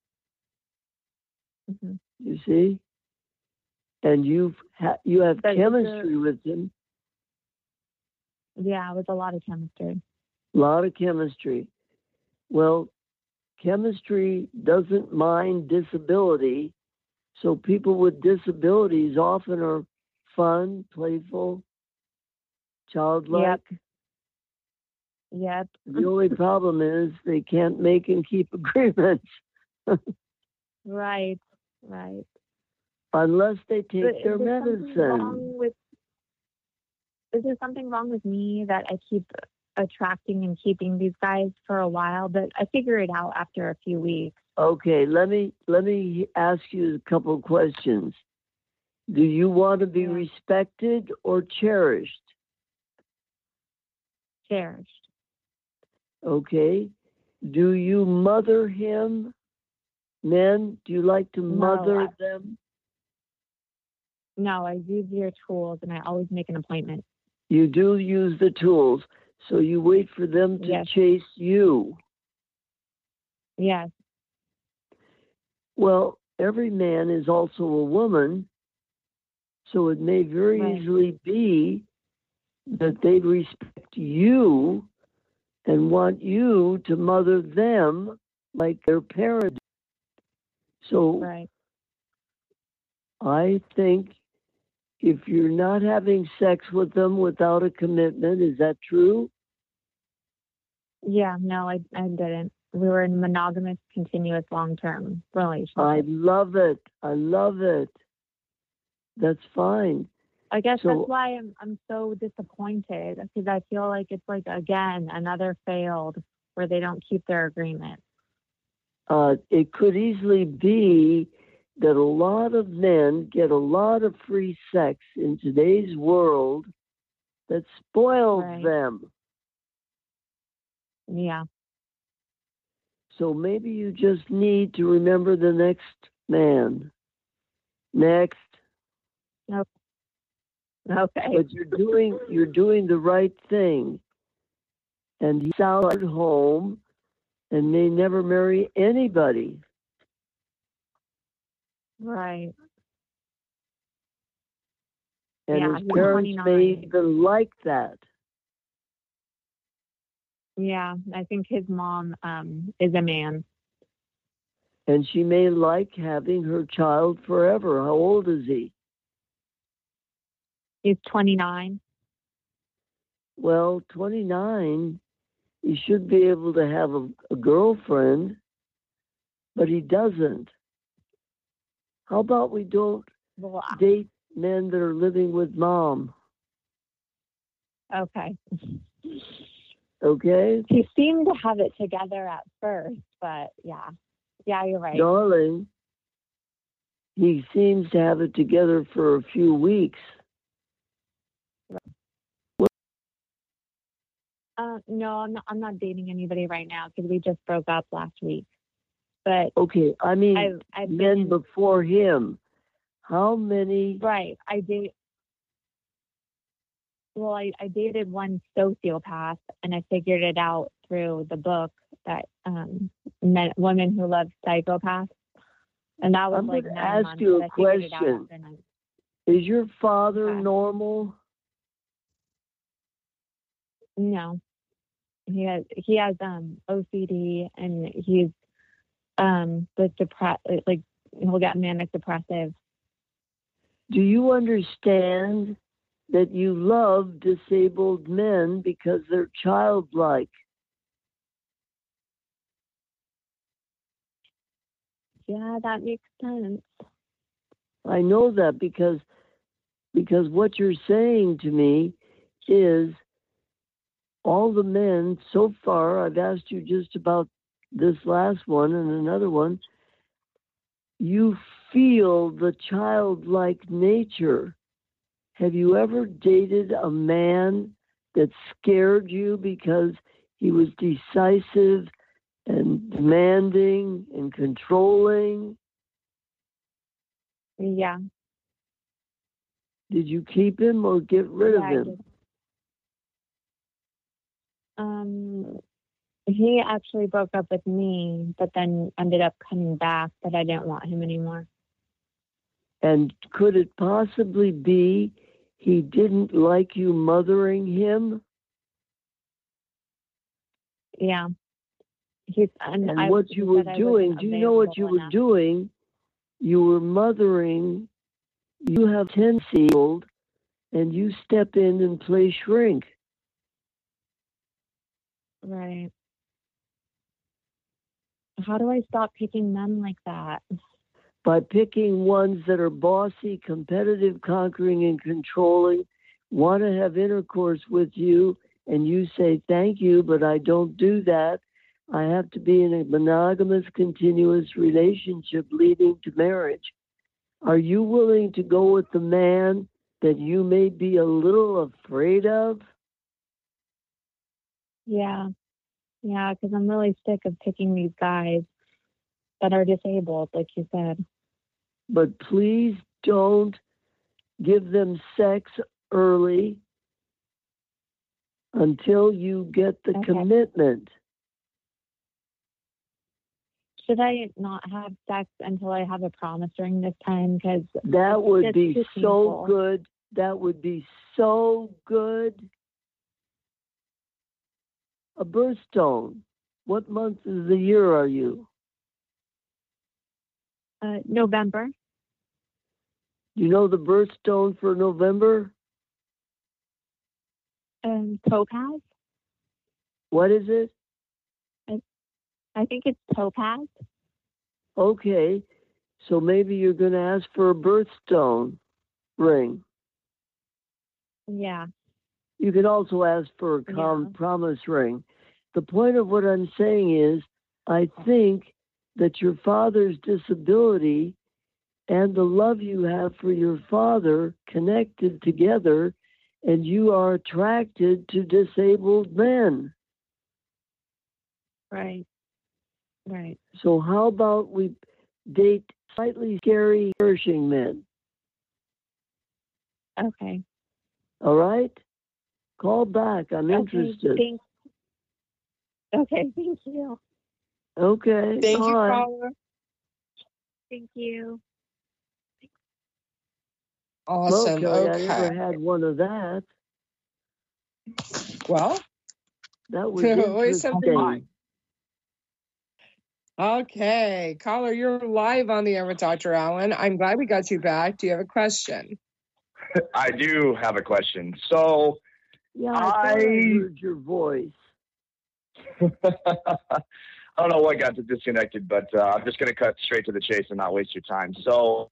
[SPEAKER 8] Mm-hmm.
[SPEAKER 4] You see, and you've ha- you have
[SPEAKER 8] But
[SPEAKER 4] chemistry with him.
[SPEAKER 8] Yeah, it was a lot of chemistry.
[SPEAKER 4] A lot of chemistry. Well, chemistry doesn't mind disability. So people with disabilities often are fun, playful, childlike.
[SPEAKER 8] Yep. Yep.
[SPEAKER 4] The only problem is they can't make and keep agreements.
[SPEAKER 8] Right. Right.
[SPEAKER 4] Unless they take
[SPEAKER 8] But
[SPEAKER 4] their
[SPEAKER 8] is there something
[SPEAKER 4] medicine.
[SPEAKER 8] wrong with? Is there something wrong with me that I keep attracting and keeping these guys for a while? But I figure it out after a few weeks.
[SPEAKER 4] Okay, let me let me ask you a couple of questions. Do you want to be
[SPEAKER 8] Yeah.
[SPEAKER 4] respected or cherished?
[SPEAKER 8] Cherished.
[SPEAKER 4] Okay. Do you mother him? Men, do you like to
[SPEAKER 8] No,
[SPEAKER 4] mother
[SPEAKER 8] I-
[SPEAKER 4] them?
[SPEAKER 8] No, I use your tools, and I always make an appointment.
[SPEAKER 4] You do use the tools, so you wait for them to
[SPEAKER 8] Yes.
[SPEAKER 4] chase you.
[SPEAKER 8] Yes.
[SPEAKER 4] Well, every man is also a woman, so it may very
[SPEAKER 8] Right.
[SPEAKER 4] easily be that they respect you and want you to mother them like their parent. So
[SPEAKER 8] Right.
[SPEAKER 4] I think if you're not having sex with them without a commitment, is that true?
[SPEAKER 8] Yeah. No, I I didn't. We were in a monogamous, continuous, long-term relationship.
[SPEAKER 4] I love it. I love it. That's fine.
[SPEAKER 8] I guess
[SPEAKER 4] So-
[SPEAKER 8] that's why I'm I'm so disappointed because I feel like it's like again another failed where they don't keep their agreement.
[SPEAKER 4] Uh, it could easily be that a lot of men get a lot of free sex in today's world that spoils
[SPEAKER 8] Right.
[SPEAKER 4] them.
[SPEAKER 8] Yeah.
[SPEAKER 4] So maybe you just need to remember the next man. Next.
[SPEAKER 8] Okay.
[SPEAKER 4] But you're doing you're doing the right thing. And he's out at home and may never marry anybody.
[SPEAKER 11] Right.
[SPEAKER 4] And
[SPEAKER 11] Yeah,
[SPEAKER 4] his
[SPEAKER 11] he's
[SPEAKER 4] parents may
[SPEAKER 11] twenty-nine.
[SPEAKER 4] even like that.
[SPEAKER 11] Yeah, I think his mom um, is a man.
[SPEAKER 4] And she may like having her child forever. How old is he?
[SPEAKER 11] He's twenty-nine.
[SPEAKER 4] Well, twenty-nine, he should be able to have a, a girlfriend, but he doesn't. How about we don't
[SPEAKER 11] Well,
[SPEAKER 4] date men that are living with mom?
[SPEAKER 11] okay.
[SPEAKER 4] Okay?
[SPEAKER 11] He seemed to have it together at first, but yeah. Yeah, you're right.
[SPEAKER 4] Darling, he seems to have it together for a few weeks.
[SPEAKER 11] Uh, no, I'm not. I'm not dating anybody right now because we just broke up last week. But
[SPEAKER 4] Okay, I mean,
[SPEAKER 11] I've, I've been
[SPEAKER 4] men
[SPEAKER 11] in,
[SPEAKER 4] before him. How many?
[SPEAKER 11] right. I date. Well, I, I dated one sociopath, and I figured it out through the book that um, men, women who love psychopaths, and that was
[SPEAKER 4] I'm
[SPEAKER 11] like
[SPEAKER 4] going to
[SPEAKER 11] nine
[SPEAKER 4] ask
[SPEAKER 11] months.
[SPEAKER 4] you
[SPEAKER 11] but
[SPEAKER 4] a
[SPEAKER 11] I figured it out
[SPEAKER 4] question.
[SPEAKER 11] after nine.
[SPEAKER 4] Is your father
[SPEAKER 11] Okay.
[SPEAKER 4] normal?
[SPEAKER 11] No, he has he has um O C D, and he's um the depressed, like he'll get manic depressive.
[SPEAKER 4] Do you understand that you love disabled men because they're childlike?
[SPEAKER 11] Yeah, that makes sense.
[SPEAKER 4] I know that because because what you're saying to me is all the men so far, I've asked you just about this last one and another one, you feel the childlike nature. Have you ever dated a man that scared you because he was decisive and demanding and controlling?
[SPEAKER 11] Yeah.
[SPEAKER 4] Did you keep him or get rid
[SPEAKER 11] Yeah,
[SPEAKER 4] of
[SPEAKER 11] I
[SPEAKER 4] him?
[SPEAKER 11] did. Um, he actually broke up with me, but then ended up coming back, but I didn't want him anymore.
[SPEAKER 4] And could it possibly be he didn't like you mothering him?
[SPEAKER 11] Yeah. He's, and
[SPEAKER 4] And
[SPEAKER 11] I,
[SPEAKER 4] what
[SPEAKER 11] he
[SPEAKER 4] you were
[SPEAKER 11] said I
[SPEAKER 4] doing,
[SPEAKER 11] wasn't
[SPEAKER 4] do you know what you
[SPEAKER 11] available
[SPEAKER 4] were
[SPEAKER 11] enough.
[SPEAKER 4] doing? You were mothering, you have ten-year-old, and you step in and play shrink.
[SPEAKER 11] Right. How do I stop picking men like that?
[SPEAKER 4] By picking ones that are bossy, competitive, conquering, and controlling, want to have intercourse with you, and you say, thank you, but I don't do that. I have to be in a monogamous, continuous relationship leading to marriage. Are you willing to go with the man that you may be a little afraid of?
[SPEAKER 11] Yeah. Yeah, because I'm really sick of picking these guys that are disabled, like you said.
[SPEAKER 4] But please don't give them sex early until you get the
[SPEAKER 11] Okay.
[SPEAKER 4] commitment.
[SPEAKER 11] Should I not have sex until I have a promise ring this time? Because
[SPEAKER 4] That would
[SPEAKER 11] it's
[SPEAKER 4] be
[SPEAKER 11] too
[SPEAKER 4] so
[SPEAKER 11] painful.
[SPEAKER 4] good. That would be so good. A birthstone. What month of the year are you?
[SPEAKER 11] Uh, November.
[SPEAKER 4] Do you know the birthstone for November?
[SPEAKER 11] Um, topaz.
[SPEAKER 4] What is it?
[SPEAKER 11] I, I think it's topaz.
[SPEAKER 4] Okay. So maybe you're going to ask for a birthstone ring.
[SPEAKER 11] Yeah.
[SPEAKER 4] You could also ask for a com-
[SPEAKER 11] Yeah.
[SPEAKER 4] promise ring. The point of what I'm saying is, I think that your father's disability and the love you have for your father connected together, and you are attracted to disabled men.
[SPEAKER 11] Right. Right.
[SPEAKER 4] So how about we date slightly scary, perishing men?
[SPEAKER 11] Okay.
[SPEAKER 4] All right? Call back. I'm
[SPEAKER 11] Okay.
[SPEAKER 4] interested.
[SPEAKER 11] Thanks. Okay. Thank you.
[SPEAKER 4] Okay.
[SPEAKER 3] Thank you,
[SPEAKER 4] Bye.
[SPEAKER 3] caller.
[SPEAKER 11] Thank you.
[SPEAKER 3] Awesome.
[SPEAKER 4] Well, Kelly,
[SPEAKER 3] Okay.
[SPEAKER 4] I never had one of that.
[SPEAKER 3] Well,
[SPEAKER 4] that was
[SPEAKER 3] always something.
[SPEAKER 4] interesting.
[SPEAKER 3] Okay, caller, you're live on the air with Doctor Allen. I'm glad we got you back. Do you have a question?
[SPEAKER 12] I do have a question. So,
[SPEAKER 4] yeah, I, thought I... I heard your voice.
[SPEAKER 12] I don't know what got disconnected, but uh, I'm just going to cut straight to the chase and not waste your time. So,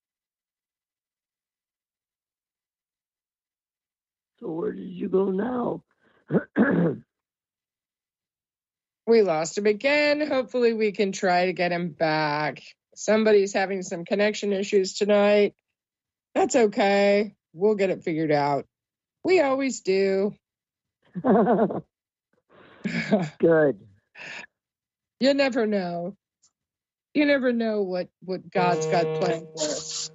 [SPEAKER 4] so where did you go now?
[SPEAKER 3] We lost him again. Hopefully we can try to get him back. Somebody's having some connection issues tonight. That's okay. We'll get it figured out. We always do.
[SPEAKER 4] Good.
[SPEAKER 3] You never know. You never know what, what God's got planned for us.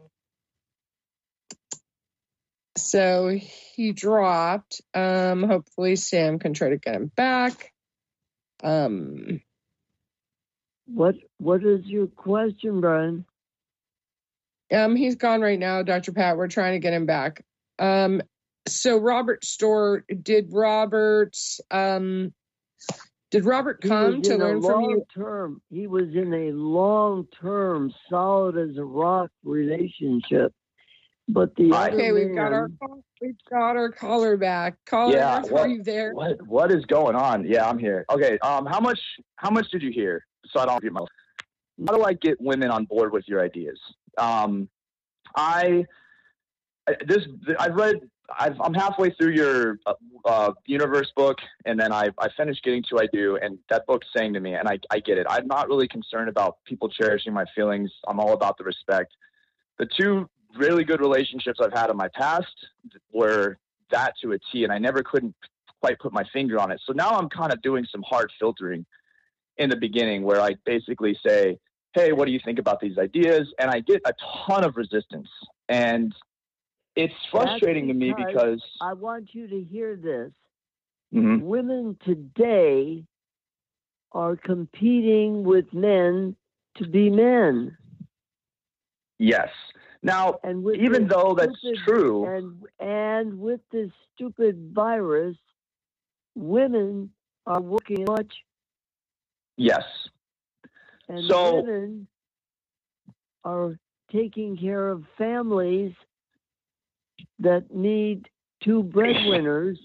[SPEAKER 3] So he dropped. Um, hopefully Sam can try to get him back. Um,
[SPEAKER 4] what what is your question, Brian?
[SPEAKER 3] Um, he's gone right now, Doctor Pat. We're trying to get him back. Um, so Robert Storr, did Robert um did Robert come to learn from you?
[SPEAKER 4] Term, he was in a long-term, solid as a rock relationship. But the
[SPEAKER 3] okay,
[SPEAKER 4] other
[SPEAKER 3] we've
[SPEAKER 4] man,
[SPEAKER 3] got our we've got our caller back. Caller,
[SPEAKER 12] yeah, what,
[SPEAKER 3] are you there?
[SPEAKER 12] What what is going on? Yeah, I'm here. Okay, um, how much how much did you hear? So I don't get my. How do I get women on board with your ideas? Um, I this I've read. I've, I'm halfway through your uh, uh, universe book, and then I I finished getting to I Do, and that book's saying to me, and I I get it. I'm not really concerned about people cherishing my feelings. I'm all about the respect. The two really good relationships I've had in my past were that to a T, and I never couldn't quite put my finger on it. So now I'm kind of doing some hard filtering in the beginning where I basically say, hey, what do you think about these ideas? And I get a ton of resistance. And it's frustrating to me because
[SPEAKER 4] I want you to hear this.
[SPEAKER 12] Mm-hmm.
[SPEAKER 4] Women today are competing with men to be men.
[SPEAKER 12] Yes. Now,
[SPEAKER 4] and
[SPEAKER 12] even though that's
[SPEAKER 4] stupid,
[SPEAKER 12] true,
[SPEAKER 4] and and with this stupid virus, women are working much.
[SPEAKER 12] Yes.
[SPEAKER 4] And
[SPEAKER 12] so,
[SPEAKER 4] women are taking care of families that need two breadwinners.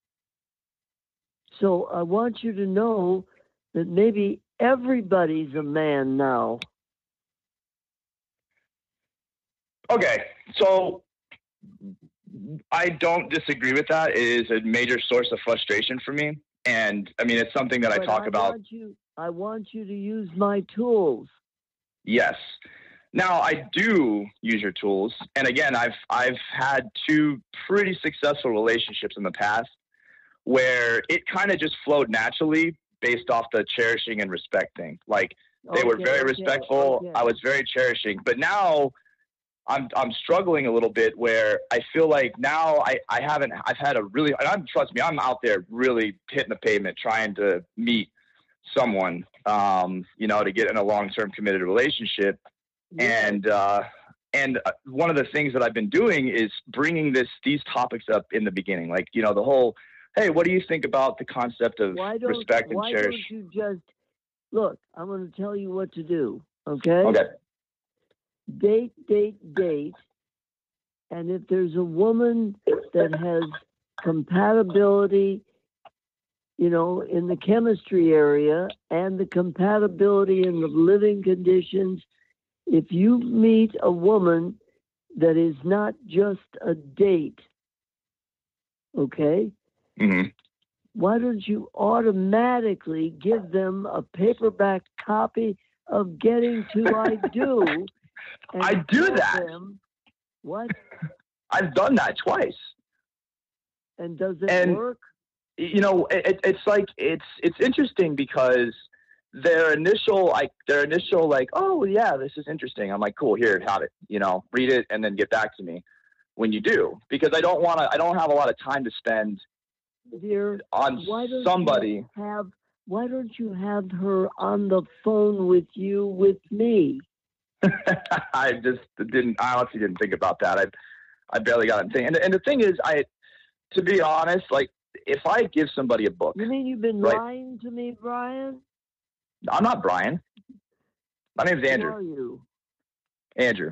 [SPEAKER 4] So I want you to know that maybe everybody's a man now.
[SPEAKER 12] Okay, so I don't disagree with that. It is a major source of frustration for me. And I mean, it's something that
[SPEAKER 4] but
[SPEAKER 12] I talk
[SPEAKER 4] I
[SPEAKER 12] about.
[SPEAKER 4] Want you, I want you to use my tools.
[SPEAKER 12] Yes. Now I do use your tools. And again, I've, I've had two pretty successful relationships in the past where it kind of just flowed naturally based off the cherishing and respect thing. Like they
[SPEAKER 4] okay,
[SPEAKER 12] were very
[SPEAKER 4] okay,
[SPEAKER 12] respectful.
[SPEAKER 4] okay.
[SPEAKER 12] I was very cherishing, but now I'm I'm struggling a little bit where I feel like now I, I haven't I've had a really and I'm trust me I'm out there really hitting the pavement trying to meet someone um, you know to get in a long-term committed relationship yeah. and uh, and one of the things that I've been doing is bringing this these topics up in the beginning, like you know the whole hey, what do you think about the concept of respect and
[SPEAKER 4] why
[SPEAKER 12] cherish?
[SPEAKER 4] Why don't you just look? I'm going to tell you what to do. Okay.
[SPEAKER 12] Okay.
[SPEAKER 4] Date, date, date, and if there's a woman that has compatibility, you know, in the chemistry area and the compatibility in the living conditions, if you meet a woman that is not just a date, okay,
[SPEAKER 12] mm-hmm.
[SPEAKER 4] why don't you automatically give them a paperback copy of Getting to I Do?
[SPEAKER 12] I do that.
[SPEAKER 4] Them, what?
[SPEAKER 12] I've done that twice.
[SPEAKER 4] And does it
[SPEAKER 12] and,
[SPEAKER 4] work?
[SPEAKER 12] You know, it, it's like it's it's interesting because their initial like their initial like, oh yeah, this is interesting. I'm like, cool, here, have it. You know, read it and then get back to me when you do, because I don't want to. I don't have a lot of time to spend
[SPEAKER 4] Dear,
[SPEAKER 12] on
[SPEAKER 4] why don't
[SPEAKER 12] somebody.
[SPEAKER 4] You have why don't you have her on the phone with you with me?
[SPEAKER 12] I just didn't. I honestly didn't think about that. I, I barely got anything. And and the thing is, I, to be honest, like if I give somebody a book,
[SPEAKER 13] You mean you've been
[SPEAKER 12] right?
[SPEAKER 13] lying to me, Brian?
[SPEAKER 12] I'm not Brian. My name's
[SPEAKER 13] Who
[SPEAKER 12] Andrew.
[SPEAKER 13] are you?
[SPEAKER 12] Andrew.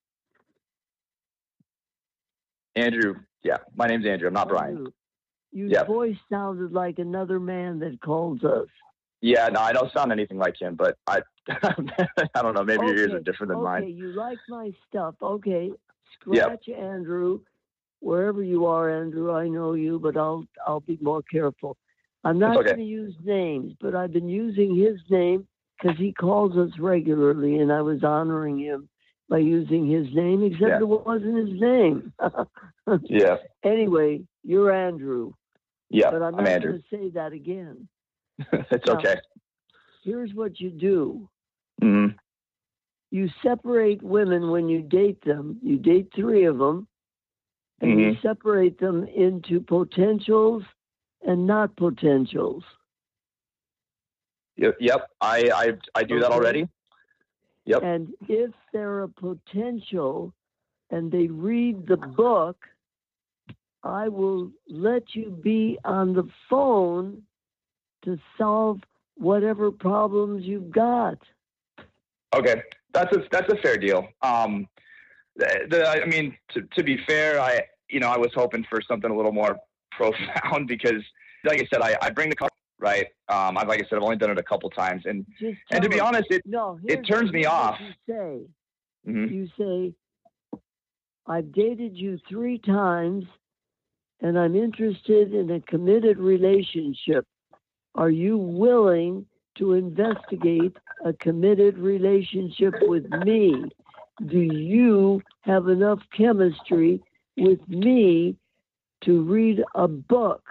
[SPEAKER 12] Andrew. Yeah, my name's Andrew. I'm not Brian.
[SPEAKER 13] Andrew, Your
[SPEAKER 12] Yeah.
[SPEAKER 13] voice sounded like another man that calls us.
[SPEAKER 12] Yeah, no, I don't sound anything like him, but I, I don't know. Maybe your ears are
[SPEAKER 13] Okay,
[SPEAKER 12] different than
[SPEAKER 13] okay,
[SPEAKER 12] mine.
[SPEAKER 13] you like my stuff. Okay,
[SPEAKER 12] Yeah.
[SPEAKER 13] scratch Andrew. Wherever you are, Andrew, I know you, but I'll I'll be more careful. I'm not
[SPEAKER 12] It's okay.
[SPEAKER 13] going to use names, but I've been using his name because he calls us regularly, and I was honoring him by using his name, except
[SPEAKER 12] Yeah.
[SPEAKER 13] it wasn't his name.
[SPEAKER 12] Yeah.
[SPEAKER 13] Anyway, you're Andrew.
[SPEAKER 12] Yeah,
[SPEAKER 13] But I'm
[SPEAKER 12] I'm
[SPEAKER 13] not
[SPEAKER 12] Andrew.
[SPEAKER 13] going to say that again.
[SPEAKER 12] It's
[SPEAKER 13] Now,
[SPEAKER 12] okay.
[SPEAKER 13] Here's what you do.
[SPEAKER 12] hmm
[SPEAKER 13] You separate women when you date them. You date three of them, and you
[SPEAKER 12] Mhm.
[SPEAKER 13] separate them into potentials and not potentials.
[SPEAKER 12] Yep. Yep. I, I, I do that
[SPEAKER 13] Okay.
[SPEAKER 12] already. Yep.
[SPEAKER 13] And if they're a potential and they read the book, I will let you be on the phone to solve whatever problems you've got.
[SPEAKER 12] Okay. That's a, that's a fair deal. Um, the, the, I mean, to, to be fair, I, you know, I was hoping for something a little more profound because, like I said, I, I bring the couple, right? Um, I've, like I said, I've only done it a couple times, and
[SPEAKER 13] Just
[SPEAKER 12] and to
[SPEAKER 13] tell
[SPEAKER 12] be
[SPEAKER 13] them.
[SPEAKER 12] honest, it
[SPEAKER 13] No,
[SPEAKER 12] it
[SPEAKER 13] here's-
[SPEAKER 12] turns me
[SPEAKER 13] here's what
[SPEAKER 12] off.
[SPEAKER 13] You say,
[SPEAKER 12] Mhm.
[SPEAKER 13] you say, I've dated you three times and I'm interested in a committed relationship. Are you willing to investigate a committed relationship with me? Do you have enough chemistry with me to read a book?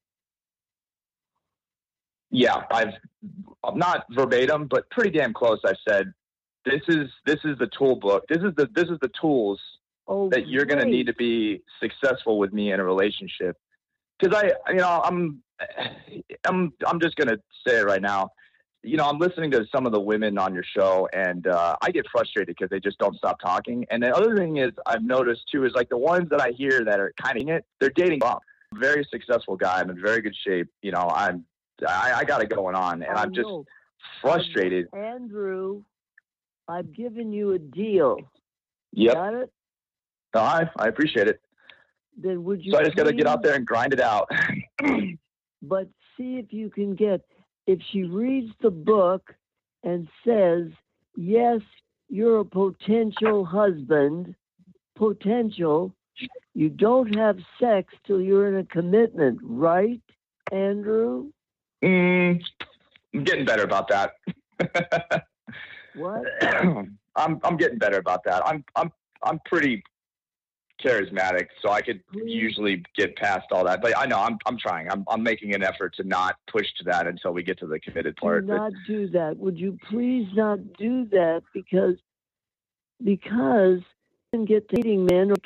[SPEAKER 12] Yeah, I've I'm not verbatim, but pretty damn close. I said, this is this is the tool book. This is the this is the tools
[SPEAKER 13] Oh,
[SPEAKER 12] that you're going to need to be successful with me in a relationship. Because I, you know, I'm I'm I'm just going to say it right now. You know, I'm listening to some of the women on your show, and uh, I get frustrated because they just don't stop talking. And the other thing is, I've noticed too, is like the ones that I hear that are kind of it, they're dating bum. Very successful guy. I'm in very good shape. You know, I'm I, I got it going on, and
[SPEAKER 13] I
[SPEAKER 12] I'm just
[SPEAKER 13] know.
[SPEAKER 12] frustrated.
[SPEAKER 13] Andrew, I've given you a deal.
[SPEAKER 12] Yep.
[SPEAKER 13] Got it?
[SPEAKER 12] No, I I appreciate it.
[SPEAKER 13] Then would you
[SPEAKER 12] So I just got to get out
[SPEAKER 13] please-
[SPEAKER 12] there and grind it out.
[SPEAKER 13] But see if you can get, if she reads the book and says, yes, you're a potential husband, potential, you don't have sex till you're in a commitment, right, Andrew?
[SPEAKER 12] Mm, I'm getting better about that.
[SPEAKER 13] What?
[SPEAKER 12] I'm I'm getting better about that. I'm I'm I'm pretty charismatic, so I could usually get past all that. But I know I'm I'm trying. I'm I'm making an effort to not push to that until we get to the committed
[SPEAKER 13] Do
[SPEAKER 12] part. But-
[SPEAKER 13] not do that. Would you please not do that because because you can get dating men. Or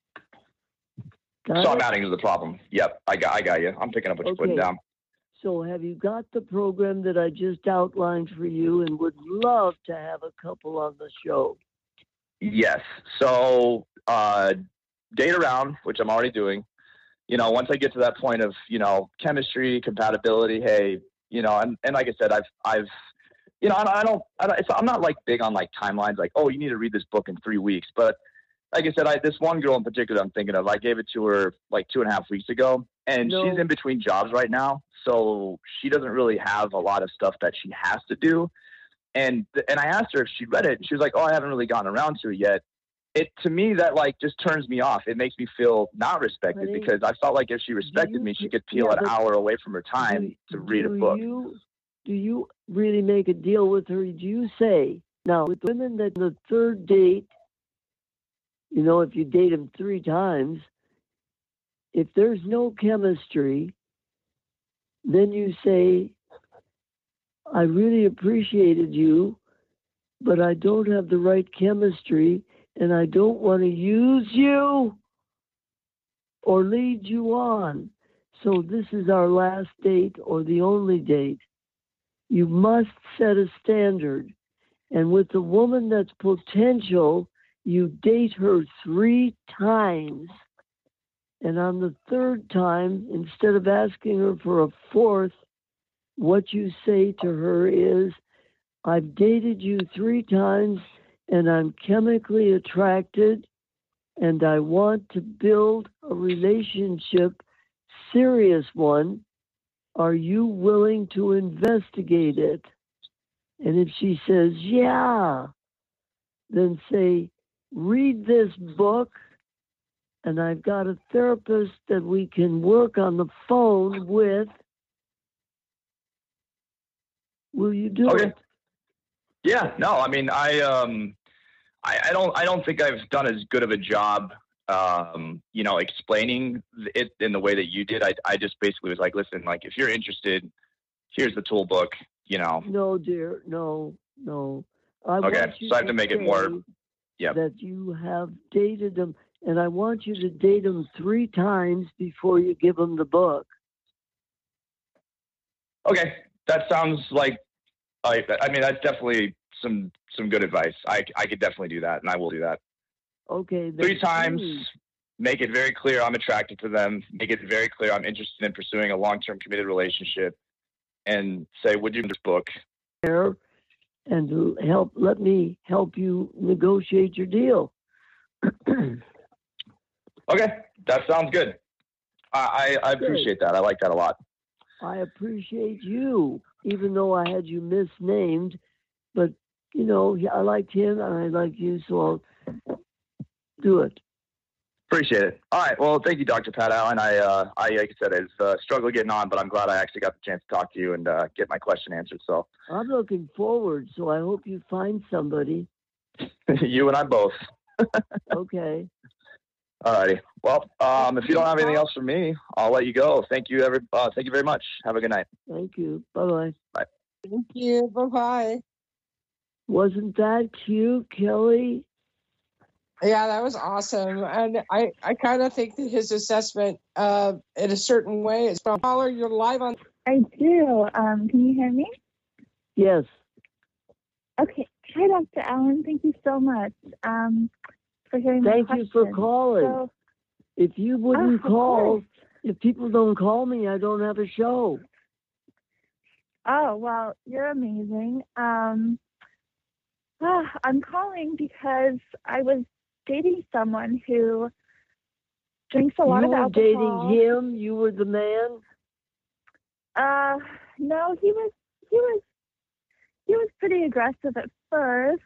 [SPEAKER 13] Got
[SPEAKER 12] so I'm
[SPEAKER 13] it?
[SPEAKER 12] adding to the problem. Yep, I got I got you. I'm picking up what you're putting
[SPEAKER 13] Okay.
[SPEAKER 12] down.
[SPEAKER 13] So have you got the program that I just outlined for you and would love to have a couple on the show?
[SPEAKER 12] Yes. So uh, date around, which I'm already doing. You know, once I get to that point of, you know, chemistry, compatibility, hey, you know, and, and like I said, I've, I've, you know, I, I don't, I don't it's, I'm not like big on like timelines, like, oh, you need to read this book in three weeks. But like I said, I, this one girl in particular I'm thinking of, I gave it to her like two and a half weeks ago, and
[SPEAKER 13] No.
[SPEAKER 12] she's in between jobs right now. So she doesn't really have a lot of stuff that she has to do. And, and I asked her if she read it, and she was like, oh, I haven't really gotten around to it yet. It, to me, that like just turns me off. It makes me feel not respected
[SPEAKER 13] Honey,
[SPEAKER 12] because I felt like if she respected me, she could peel
[SPEAKER 13] yeah,
[SPEAKER 12] an
[SPEAKER 13] but
[SPEAKER 12] hour away from her time to read a
[SPEAKER 13] do
[SPEAKER 12] book.
[SPEAKER 13] You, do you really make a deal with her? Do you say, now, with women that the third date, you know, if you date them three times, if there's no chemistry, then you say, I really appreciated you, but I don't have the right chemistry and I don't want to use you or lead you on. So this is our last date or the only date. You must set a standard. And with the woman that's potential, you date her three times. And on the third time, instead of asking her for a fourth, what you say to her is, I've dated you three times and I'm chemically attracted and I want to build a relationship, serious one. Are you willing to investigate it? And if she says, yeah, then say, read this book, and I've got a therapist that we can work on the phone with. Will you do
[SPEAKER 12] Okay.
[SPEAKER 13] it?
[SPEAKER 12] Yeah, no, I mean, I, um, I, I don't, I don't think I've done as good of a job, um, you know, explaining it in the way that you did. I, I just basically was like, listen, like, if you're interested, here's the tool book, you know.
[SPEAKER 13] No, dear, no, no. I
[SPEAKER 12] Okay,
[SPEAKER 13] want you
[SPEAKER 12] so I have to make it more,
[SPEAKER 13] say
[SPEAKER 12] yeah.
[SPEAKER 13] that you have dated them, and I want you to date them three times before you give them the book.
[SPEAKER 12] Okay, that sounds like, I, I mean, that's definitely some, some good advice. I, I could definitely do that, and I will do that.
[SPEAKER 13] Okay. then
[SPEAKER 12] Three times,
[SPEAKER 13] please.
[SPEAKER 12] make it very clear I'm attracted to them, make it very clear I'm interested in pursuing a long-term committed relationship, and say, would you read this book?
[SPEAKER 13] There, and to help, let me help you negotiate your deal.
[SPEAKER 12] Okay, that sounds good. I, I, I appreciate that. I like that a lot.
[SPEAKER 13] I appreciate you, even though I had you misnamed, but you know, I liked him and I like you, so I'll do it.
[SPEAKER 12] Appreciate it. All right. Well, thank you, Doctor Pat Allen. I, uh, I like I said, I uh, struggled getting on, but I'm glad I actually got the chance to talk to you and uh, get my question answered. So
[SPEAKER 13] I'm looking forward, so I hope you find somebody.
[SPEAKER 12] you and I both.
[SPEAKER 13] Okay.
[SPEAKER 12] All righty. Well, um, if you don't have anything else for me, I'll let you go. Thank you, every. Uh, thank you very much. Have a good night.
[SPEAKER 13] Thank you. Bye-bye.
[SPEAKER 12] Bye.
[SPEAKER 3] Thank you. Bye-bye.
[SPEAKER 13] Wasn't that cute, Kelly?
[SPEAKER 3] Yeah, that was awesome. And I, I kind of think that his assessment uh, in a certain way is from caller, you're live on.
[SPEAKER 11] I do. Um, can you hear me?
[SPEAKER 13] Yes.
[SPEAKER 11] Okay. Hi, Doctor Allen. Thank you so much um, for hearing my
[SPEAKER 13] Thank you for
[SPEAKER 11] question.
[SPEAKER 13] calling.
[SPEAKER 11] So,
[SPEAKER 13] If you wouldn't
[SPEAKER 11] Oh, of
[SPEAKER 13] call,
[SPEAKER 11] course.
[SPEAKER 13] if people don't call me, I don't have a show.
[SPEAKER 11] oh, well, you're amazing. Um, ah, I'm calling because I was dating someone who drinks a lot
[SPEAKER 13] You
[SPEAKER 11] of
[SPEAKER 13] were
[SPEAKER 11] alcohol.
[SPEAKER 13] dating him? You were the man?
[SPEAKER 11] Uh, no, he was he was he was pretty aggressive at first.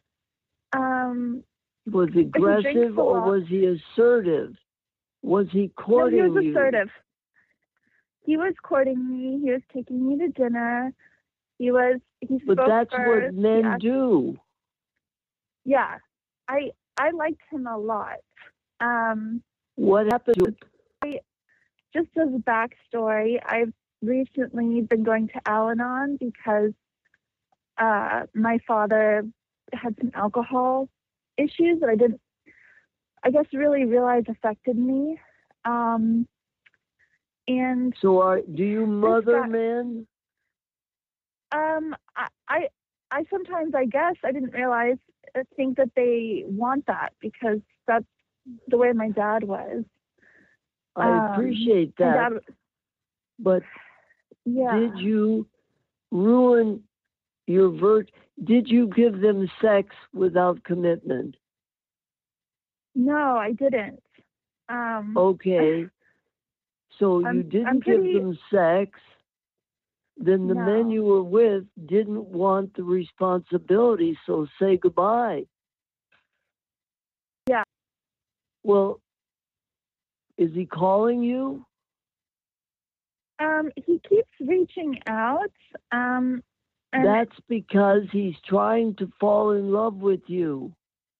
[SPEAKER 11] Um,
[SPEAKER 13] Was he
[SPEAKER 11] he drinks
[SPEAKER 13] aggressive
[SPEAKER 11] a
[SPEAKER 13] or
[SPEAKER 11] lot.
[SPEAKER 13] was he assertive? Was he
[SPEAKER 11] No,
[SPEAKER 13] courting
[SPEAKER 11] he was
[SPEAKER 13] you?
[SPEAKER 11] assertive. He was courting me. He was taking me to dinner. He was he
[SPEAKER 13] But
[SPEAKER 11] spoke
[SPEAKER 13] that's
[SPEAKER 11] first.
[SPEAKER 13] what
[SPEAKER 11] He
[SPEAKER 13] men
[SPEAKER 11] asked-
[SPEAKER 13] do.
[SPEAKER 11] Yeah, I I liked him a lot. Um,
[SPEAKER 13] What happened to him?
[SPEAKER 11] I, just as a backstory, I've recently been going to Al-Anon because uh, my father had some alcohol issues that I didn't, I guess, really realize affected me. Um, and
[SPEAKER 13] So are, do you mother
[SPEAKER 11] guy-
[SPEAKER 13] men?
[SPEAKER 11] um, I, I, I sometimes, I guess, I didn't realize, I think that they want that because that's the way my dad was.
[SPEAKER 13] I
[SPEAKER 11] Um,
[SPEAKER 13] appreciate
[SPEAKER 11] my
[SPEAKER 13] that.
[SPEAKER 11] dad-
[SPEAKER 13] But
[SPEAKER 11] yeah.
[SPEAKER 13] did you ruin your virtue? Did you give them sex without commitment?
[SPEAKER 11] No, I didn't. Um,
[SPEAKER 13] Okay. So you
[SPEAKER 11] I'm-
[SPEAKER 13] didn't
[SPEAKER 11] I'm pretty-
[SPEAKER 13] give them sex. Then the men
[SPEAKER 11] No.
[SPEAKER 13] you were with didn't want the responsibility, so say goodbye.
[SPEAKER 11] Yeah.
[SPEAKER 13] Well, is he calling you?
[SPEAKER 11] Um, he keeps reaching out. Um, and
[SPEAKER 13] That's because he's trying to fall in love with you.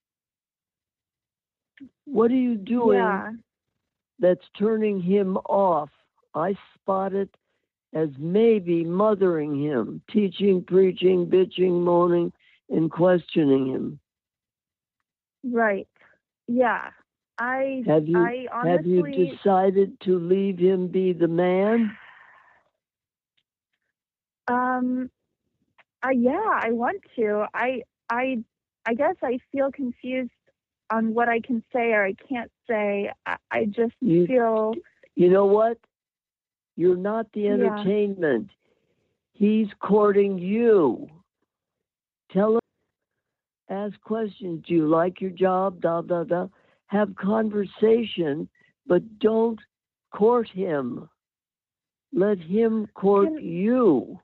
[SPEAKER 13] What are you doing
[SPEAKER 11] yeah,
[SPEAKER 13] that's turning him off? I spot it as maybe mothering him, teaching, preaching, bitching, moaning, and questioning him.
[SPEAKER 11] right. Yeah. I
[SPEAKER 13] Have you
[SPEAKER 11] I
[SPEAKER 13] have you
[SPEAKER 11] honestly
[SPEAKER 13] decided to leave him be the man?
[SPEAKER 11] um uh, yeah, I want to. I I I guess I feel confused on what I can say or I can't say. I, I just
[SPEAKER 13] You-
[SPEAKER 11] feel
[SPEAKER 13] You know what? You're not the
[SPEAKER 11] Yeah.
[SPEAKER 13] entertainment. He's courting you. Tell him, ask questions. Do you like your job? Da, da, da. Have conversation, but don't court him. Let him court
[SPEAKER 11] Can-
[SPEAKER 13] you.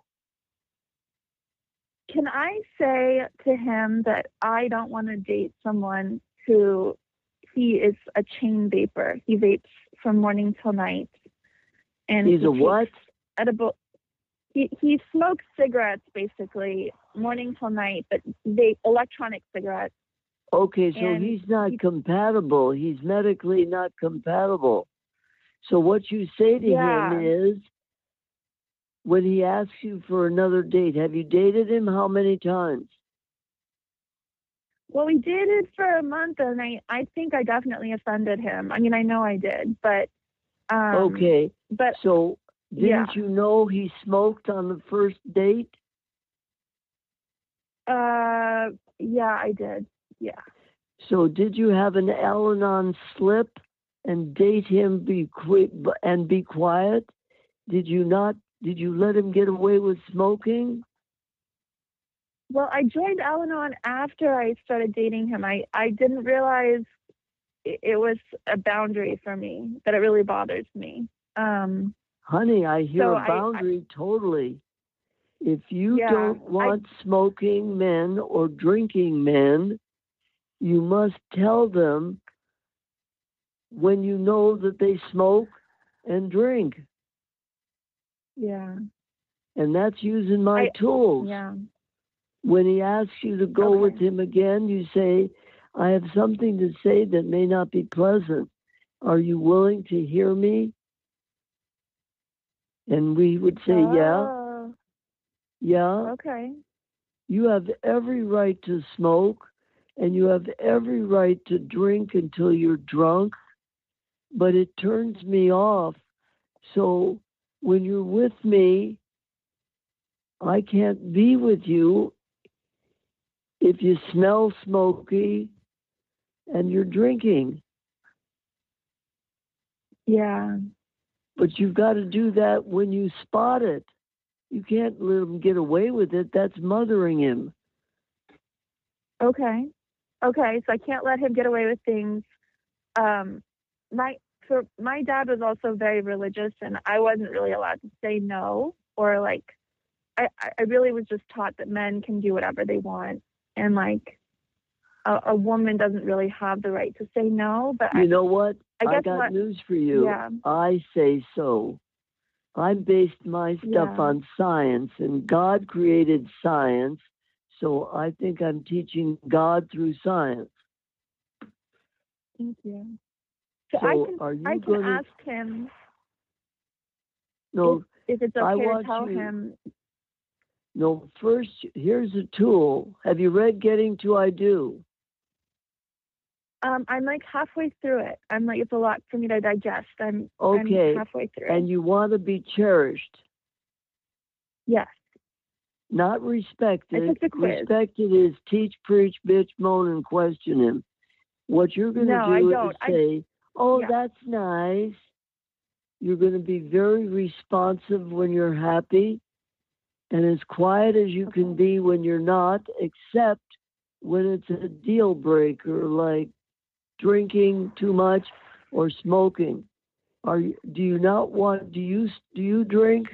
[SPEAKER 11] Can I say to him that I don't want to date someone who he is a chain vapor? He vapes from morning till night. And
[SPEAKER 13] He's
[SPEAKER 11] he
[SPEAKER 13] a
[SPEAKER 11] takes
[SPEAKER 13] what?
[SPEAKER 11] Edible. He he smokes cigarettes basically morning till night, but they electronic cigarettes.
[SPEAKER 13] Okay, so
[SPEAKER 11] And
[SPEAKER 13] he's not
[SPEAKER 11] he-
[SPEAKER 13] compatible. He's medically not compatible. So what you say to
[SPEAKER 11] Yeah.
[SPEAKER 13] him is, when he asks you for another date, have you dated him how many times?
[SPEAKER 11] Well, we dated for a month, and I I think I definitely offended him. I mean, I know I did, but um,
[SPEAKER 13] Okay,
[SPEAKER 11] but
[SPEAKER 13] so didn't
[SPEAKER 11] yeah.
[SPEAKER 13] you know he smoked on the first date?
[SPEAKER 11] uh, yeah, I did. Yeah.
[SPEAKER 13] So did you have an Al-Anon slip and date him be qui- and be quiet? Did you not? Did you let him get away with smoking?
[SPEAKER 11] Well, I joined Al-Anon after I started dating him. I, I didn't realize it, it was a boundary for me, that it really bothers me. Um,
[SPEAKER 13] Honey, I hear
[SPEAKER 11] So
[SPEAKER 13] a
[SPEAKER 11] I- I-
[SPEAKER 13] boundary totally. If you
[SPEAKER 11] Yeah,
[SPEAKER 13] don't
[SPEAKER 11] I-
[SPEAKER 13] want smoking men or drinking men, you must tell them when you know that they smoke and drink.
[SPEAKER 11] yeah.
[SPEAKER 13] And that's using my
[SPEAKER 11] I-
[SPEAKER 13] tools.
[SPEAKER 11] Yeah.
[SPEAKER 13] When he asks you to go
[SPEAKER 11] Okay.
[SPEAKER 13] with him again, you say, I have something to say that may not be pleasant. Are you willing to hear me? And we would say, yeah,
[SPEAKER 11] Oh,
[SPEAKER 13] yeah.
[SPEAKER 11] okay.
[SPEAKER 13] You have every right to smoke and you have every right to drink until you're drunk, but it turns me off. So when you're with me, I can't be with you if you smell smoky and you're drinking.
[SPEAKER 11] Yeah.
[SPEAKER 13] But you've got to do that when you spot it. You can't let him get away with it. That's mothering him.
[SPEAKER 11] Okay. Okay. So I can't let him get away with things. Um, my so my dad was also very religious, and I wasn't really allowed to say no, or like I I really was just taught that men can do whatever they want, and like a, a woman doesn't really have the right to say no. But
[SPEAKER 13] You
[SPEAKER 11] I,
[SPEAKER 13] know what?
[SPEAKER 11] I
[SPEAKER 13] I,
[SPEAKER 11] guess
[SPEAKER 13] got
[SPEAKER 11] what-
[SPEAKER 13] news for you.
[SPEAKER 11] Yeah.
[SPEAKER 13] I say so. I based my stuff
[SPEAKER 11] Yeah.
[SPEAKER 13] on science, and God created science, so I think I'm teaching God through science.
[SPEAKER 11] Thank you. So,
[SPEAKER 13] So
[SPEAKER 11] I can
[SPEAKER 13] are you
[SPEAKER 11] I can
[SPEAKER 13] gonna-
[SPEAKER 11] ask him
[SPEAKER 13] No,
[SPEAKER 11] if it's
[SPEAKER 13] I
[SPEAKER 11] okay to
[SPEAKER 13] want
[SPEAKER 11] tell
[SPEAKER 13] you-
[SPEAKER 11] him.
[SPEAKER 13] no. First, here's a tool. Have you read Getting to I Do?
[SPEAKER 11] Um, I'm like halfway through it. I'm like, it's a lot for me to digest. I'm
[SPEAKER 13] Okay.
[SPEAKER 11] I'm halfway through.
[SPEAKER 13] And you want to be cherished,
[SPEAKER 11] Yes.
[SPEAKER 13] not respected.
[SPEAKER 11] I took the quiz.
[SPEAKER 13] Respected is teach, preach, bitch, moan, and question him. What you're going to
[SPEAKER 11] No, I
[SPEAKER 13] do
[SPEAKER 11] don't.
[SPEAKER 13] is
[SPEAKER 11] I-
[SPEAKER 13] say, oh,
[SPEAKER 11] Yeah.
[SPEAKER 13] that's nice. You're going to be very responsive when you're happy and as quiet as you can be when you're not, except when it's a deal breaker, like drinking too much or smoking. Are you, do you not want, do you, do you drink?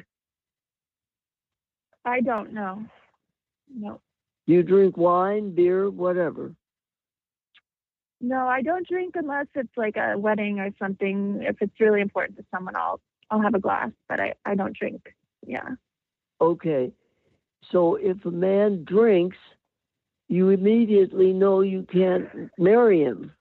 [SPEAKER 11] I don't know. No.
[SPEAKER 13] Do you drink wine, beer, whatever?
[SPEAKER 11] No, I don't drink unless it's like a wedding or something. If it's really important to someone, I'll I'll have a glass, but I, I don't drink. Yeah.
[SPEAKER 13] Okay. So if a man drinks, you immediately know you can't marry him.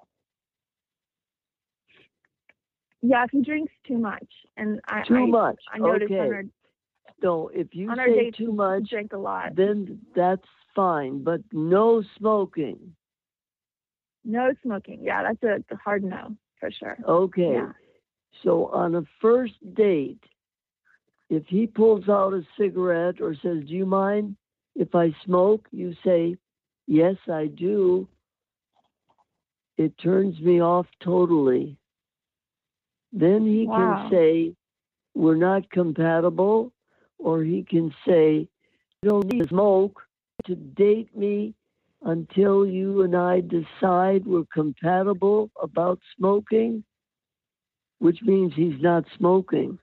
[SPEAKER 11] Yeah, if he drinks too much, and I
[SPEAKER 13] Too
[SPEAKER 11] I,
[SPEAKER 13] much.
[SPEAKER 11] I noticed
[SPEAKER 13] Okay.
[SPEAKER 11] on our
[SPEAKER 13] So if you
[SPEAKER 11] on our
[SPEAKER 13] say
[SPEAKER 11] dates
[SPEAKER 13] too
[SPEAKER 11] he
[SPEAKER 13] much,
[SPEAKER 11] drank a lot.
[SPEAKER 13] then that's fine, but no smoking.
[SPEAKER 11] No smoking. Yeah, that's a, a hard no for sure.
[SPEAKER 13] Okay.
[SPEAKER 11] Yeah.
[SPEAKER 13] So on a first date, if he pulls out a cigarette or says, do you mind if I smoke? You say, yes, I do. it turns me off totally. Then he
[SPEAKER 11] Wow.
[SPEAKER 13] can say, we're not compatible, or he can say, you don't need to smoke to date me until you and I decide we're compatible about smoking, which means he's not smoking.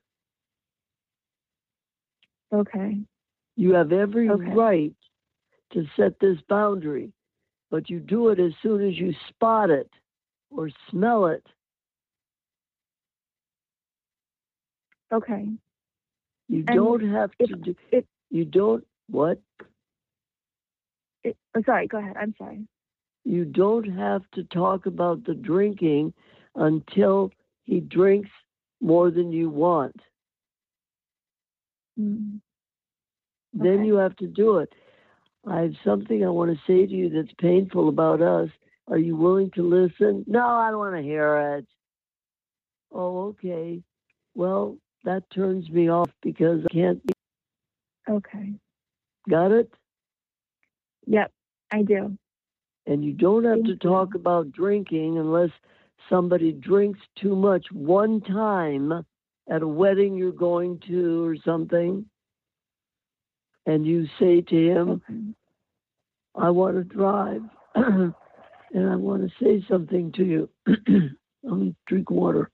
[SPEAKER 11] Okay.
[SPEAKER 13] You have every
[SPEAKER 11] Okay.
[SPEAKER 13] right to set this boundary, but you do it as soon as you spot it or smell it.
[SPEAKER 11] Okay.
[SPEAKER 13] You
[SPEAKER 11] And
[SPEAKER 13] don't have
[SPEAKER 11] if
[SPEAKER 13] to do
[SPEAKER 11] it,
[SPEAKER 13] you don't what?
[SPEAKER 11] it oh, sorry, go ahead. I'm sorry.
[SPEAKER 13] You don't have to talk about the drinking until he drinks more than you want.
[SPEAKER 11] Mm.
[SPEAKER 13] Then
[SPEAKER 11] Okay.
[SPEAKER 13] you have to do it. I have something I want to say to you that's painful about us. Are you willing to listen? No, I don't want to hear it. Oh, okay. Well, that turns me off because I can't.
[SPEAKER 11] Okay.
[SPEAKER 13] Got it?
[SPEAKER 11] Yep, I do.
[SPEAKER 13] And you don't have
[SPEAKER 11] Thank
[SPEAKER 13] to
[SPEAKER 11] you.
[SPEAKER 13] talk about drinking unless somebody drinks too much one time at a wedding you're going to or something. And you say to him,
[SPEAKER 11] Okay.
[SPEAKER 13] I want to drive and I want to say something to you. I'm going to drink water.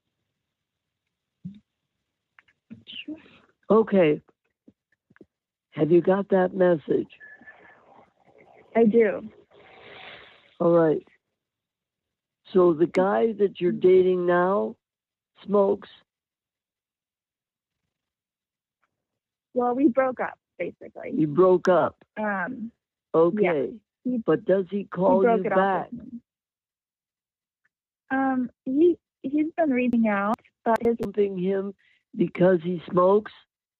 [SPEAKER 11] Sure.
[SPEAKER 13] Okay. Have you got that message?
[SPEAKER 11] I do.
[SPEAKER 13] All right. So the guy that you're dating now smokes?
[SPEAKER 11] Well, we broke up, basically.
[SPEAKER 13] You broke up.
[SPEAKER 11] Um,
[SPEAKER 13] Okay.
[SPEAKER 11] He-
[SPEAKER 13] But does he
[SPEAKER 11] he
[SPEAKER 13] call
[SPEAKER 11] broke
[SPEAKER 13] you
[SPEAKER 11] it
[SPEAKER 13] back?
[SPEAKER 11] off with me. Um, he he's been reading out, but his
[SPEAKER 13] Something him because he smokes?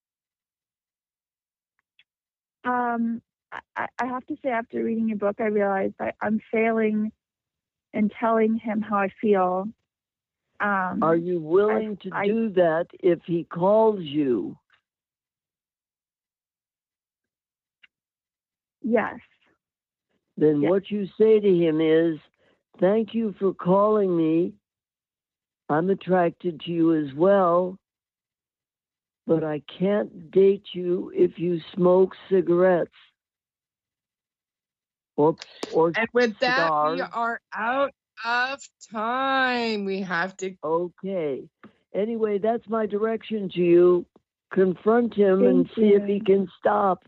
[SPEAKER 11] um, I, I have to say, after reading your book, I realized I, I'm failing in telling him how I feel. Um,
[SPEAKER 13] Are you willing to
[SPEAKER 11] I-
[SPEAKER 13] do that if he calls you?
[SPEAKER 11] yes.
[SPEAKER 13] Then
[SPEAKER 11] Yes.
[SPEAKER 13] what you say to him is, thank you for calling me. I'm attracted to you as well, but I can't date you if you smoke cigarettes. Or, or
[SPEAKER 3] And with that, we
[SPEAKER 13] cigars.
[SPEAKER 3] are out of time. We have to.
[SPEAKER 13] Okay. Anyway, that's my direction to you. Confront him and
[SPEAKER 11] Thank
[SPEAKER 13] see if he
[SPEAKER 11] you.
[SPEAKER 13] can stop.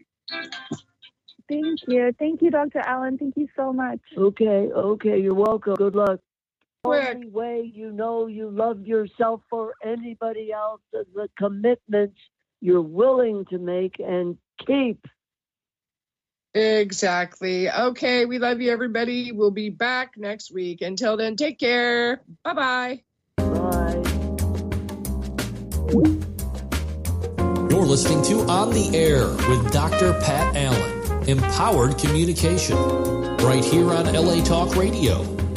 [SPEAKER 11] Thank you. Thank you, Doctor Allen. Thank you so much.
[SPEAKER 13] Okay, okay, you're welcome. Good luck.
[SPEAKER 3] Quick.
[SPEAKER 13] Only way you know you love yourself or anybody else is the commitments you're willing to make and keep.
[SPEAKER 3] Exactly. Okay. We love you, everybody. We'll be back next week. Until then, take care. Bye-bye.
[SPEAKER 13] Bye.
[SPEAKER 2] You're listening to On the Air with Doctor Pat Allen. Empowered communication. Right here on L A Talk Radio.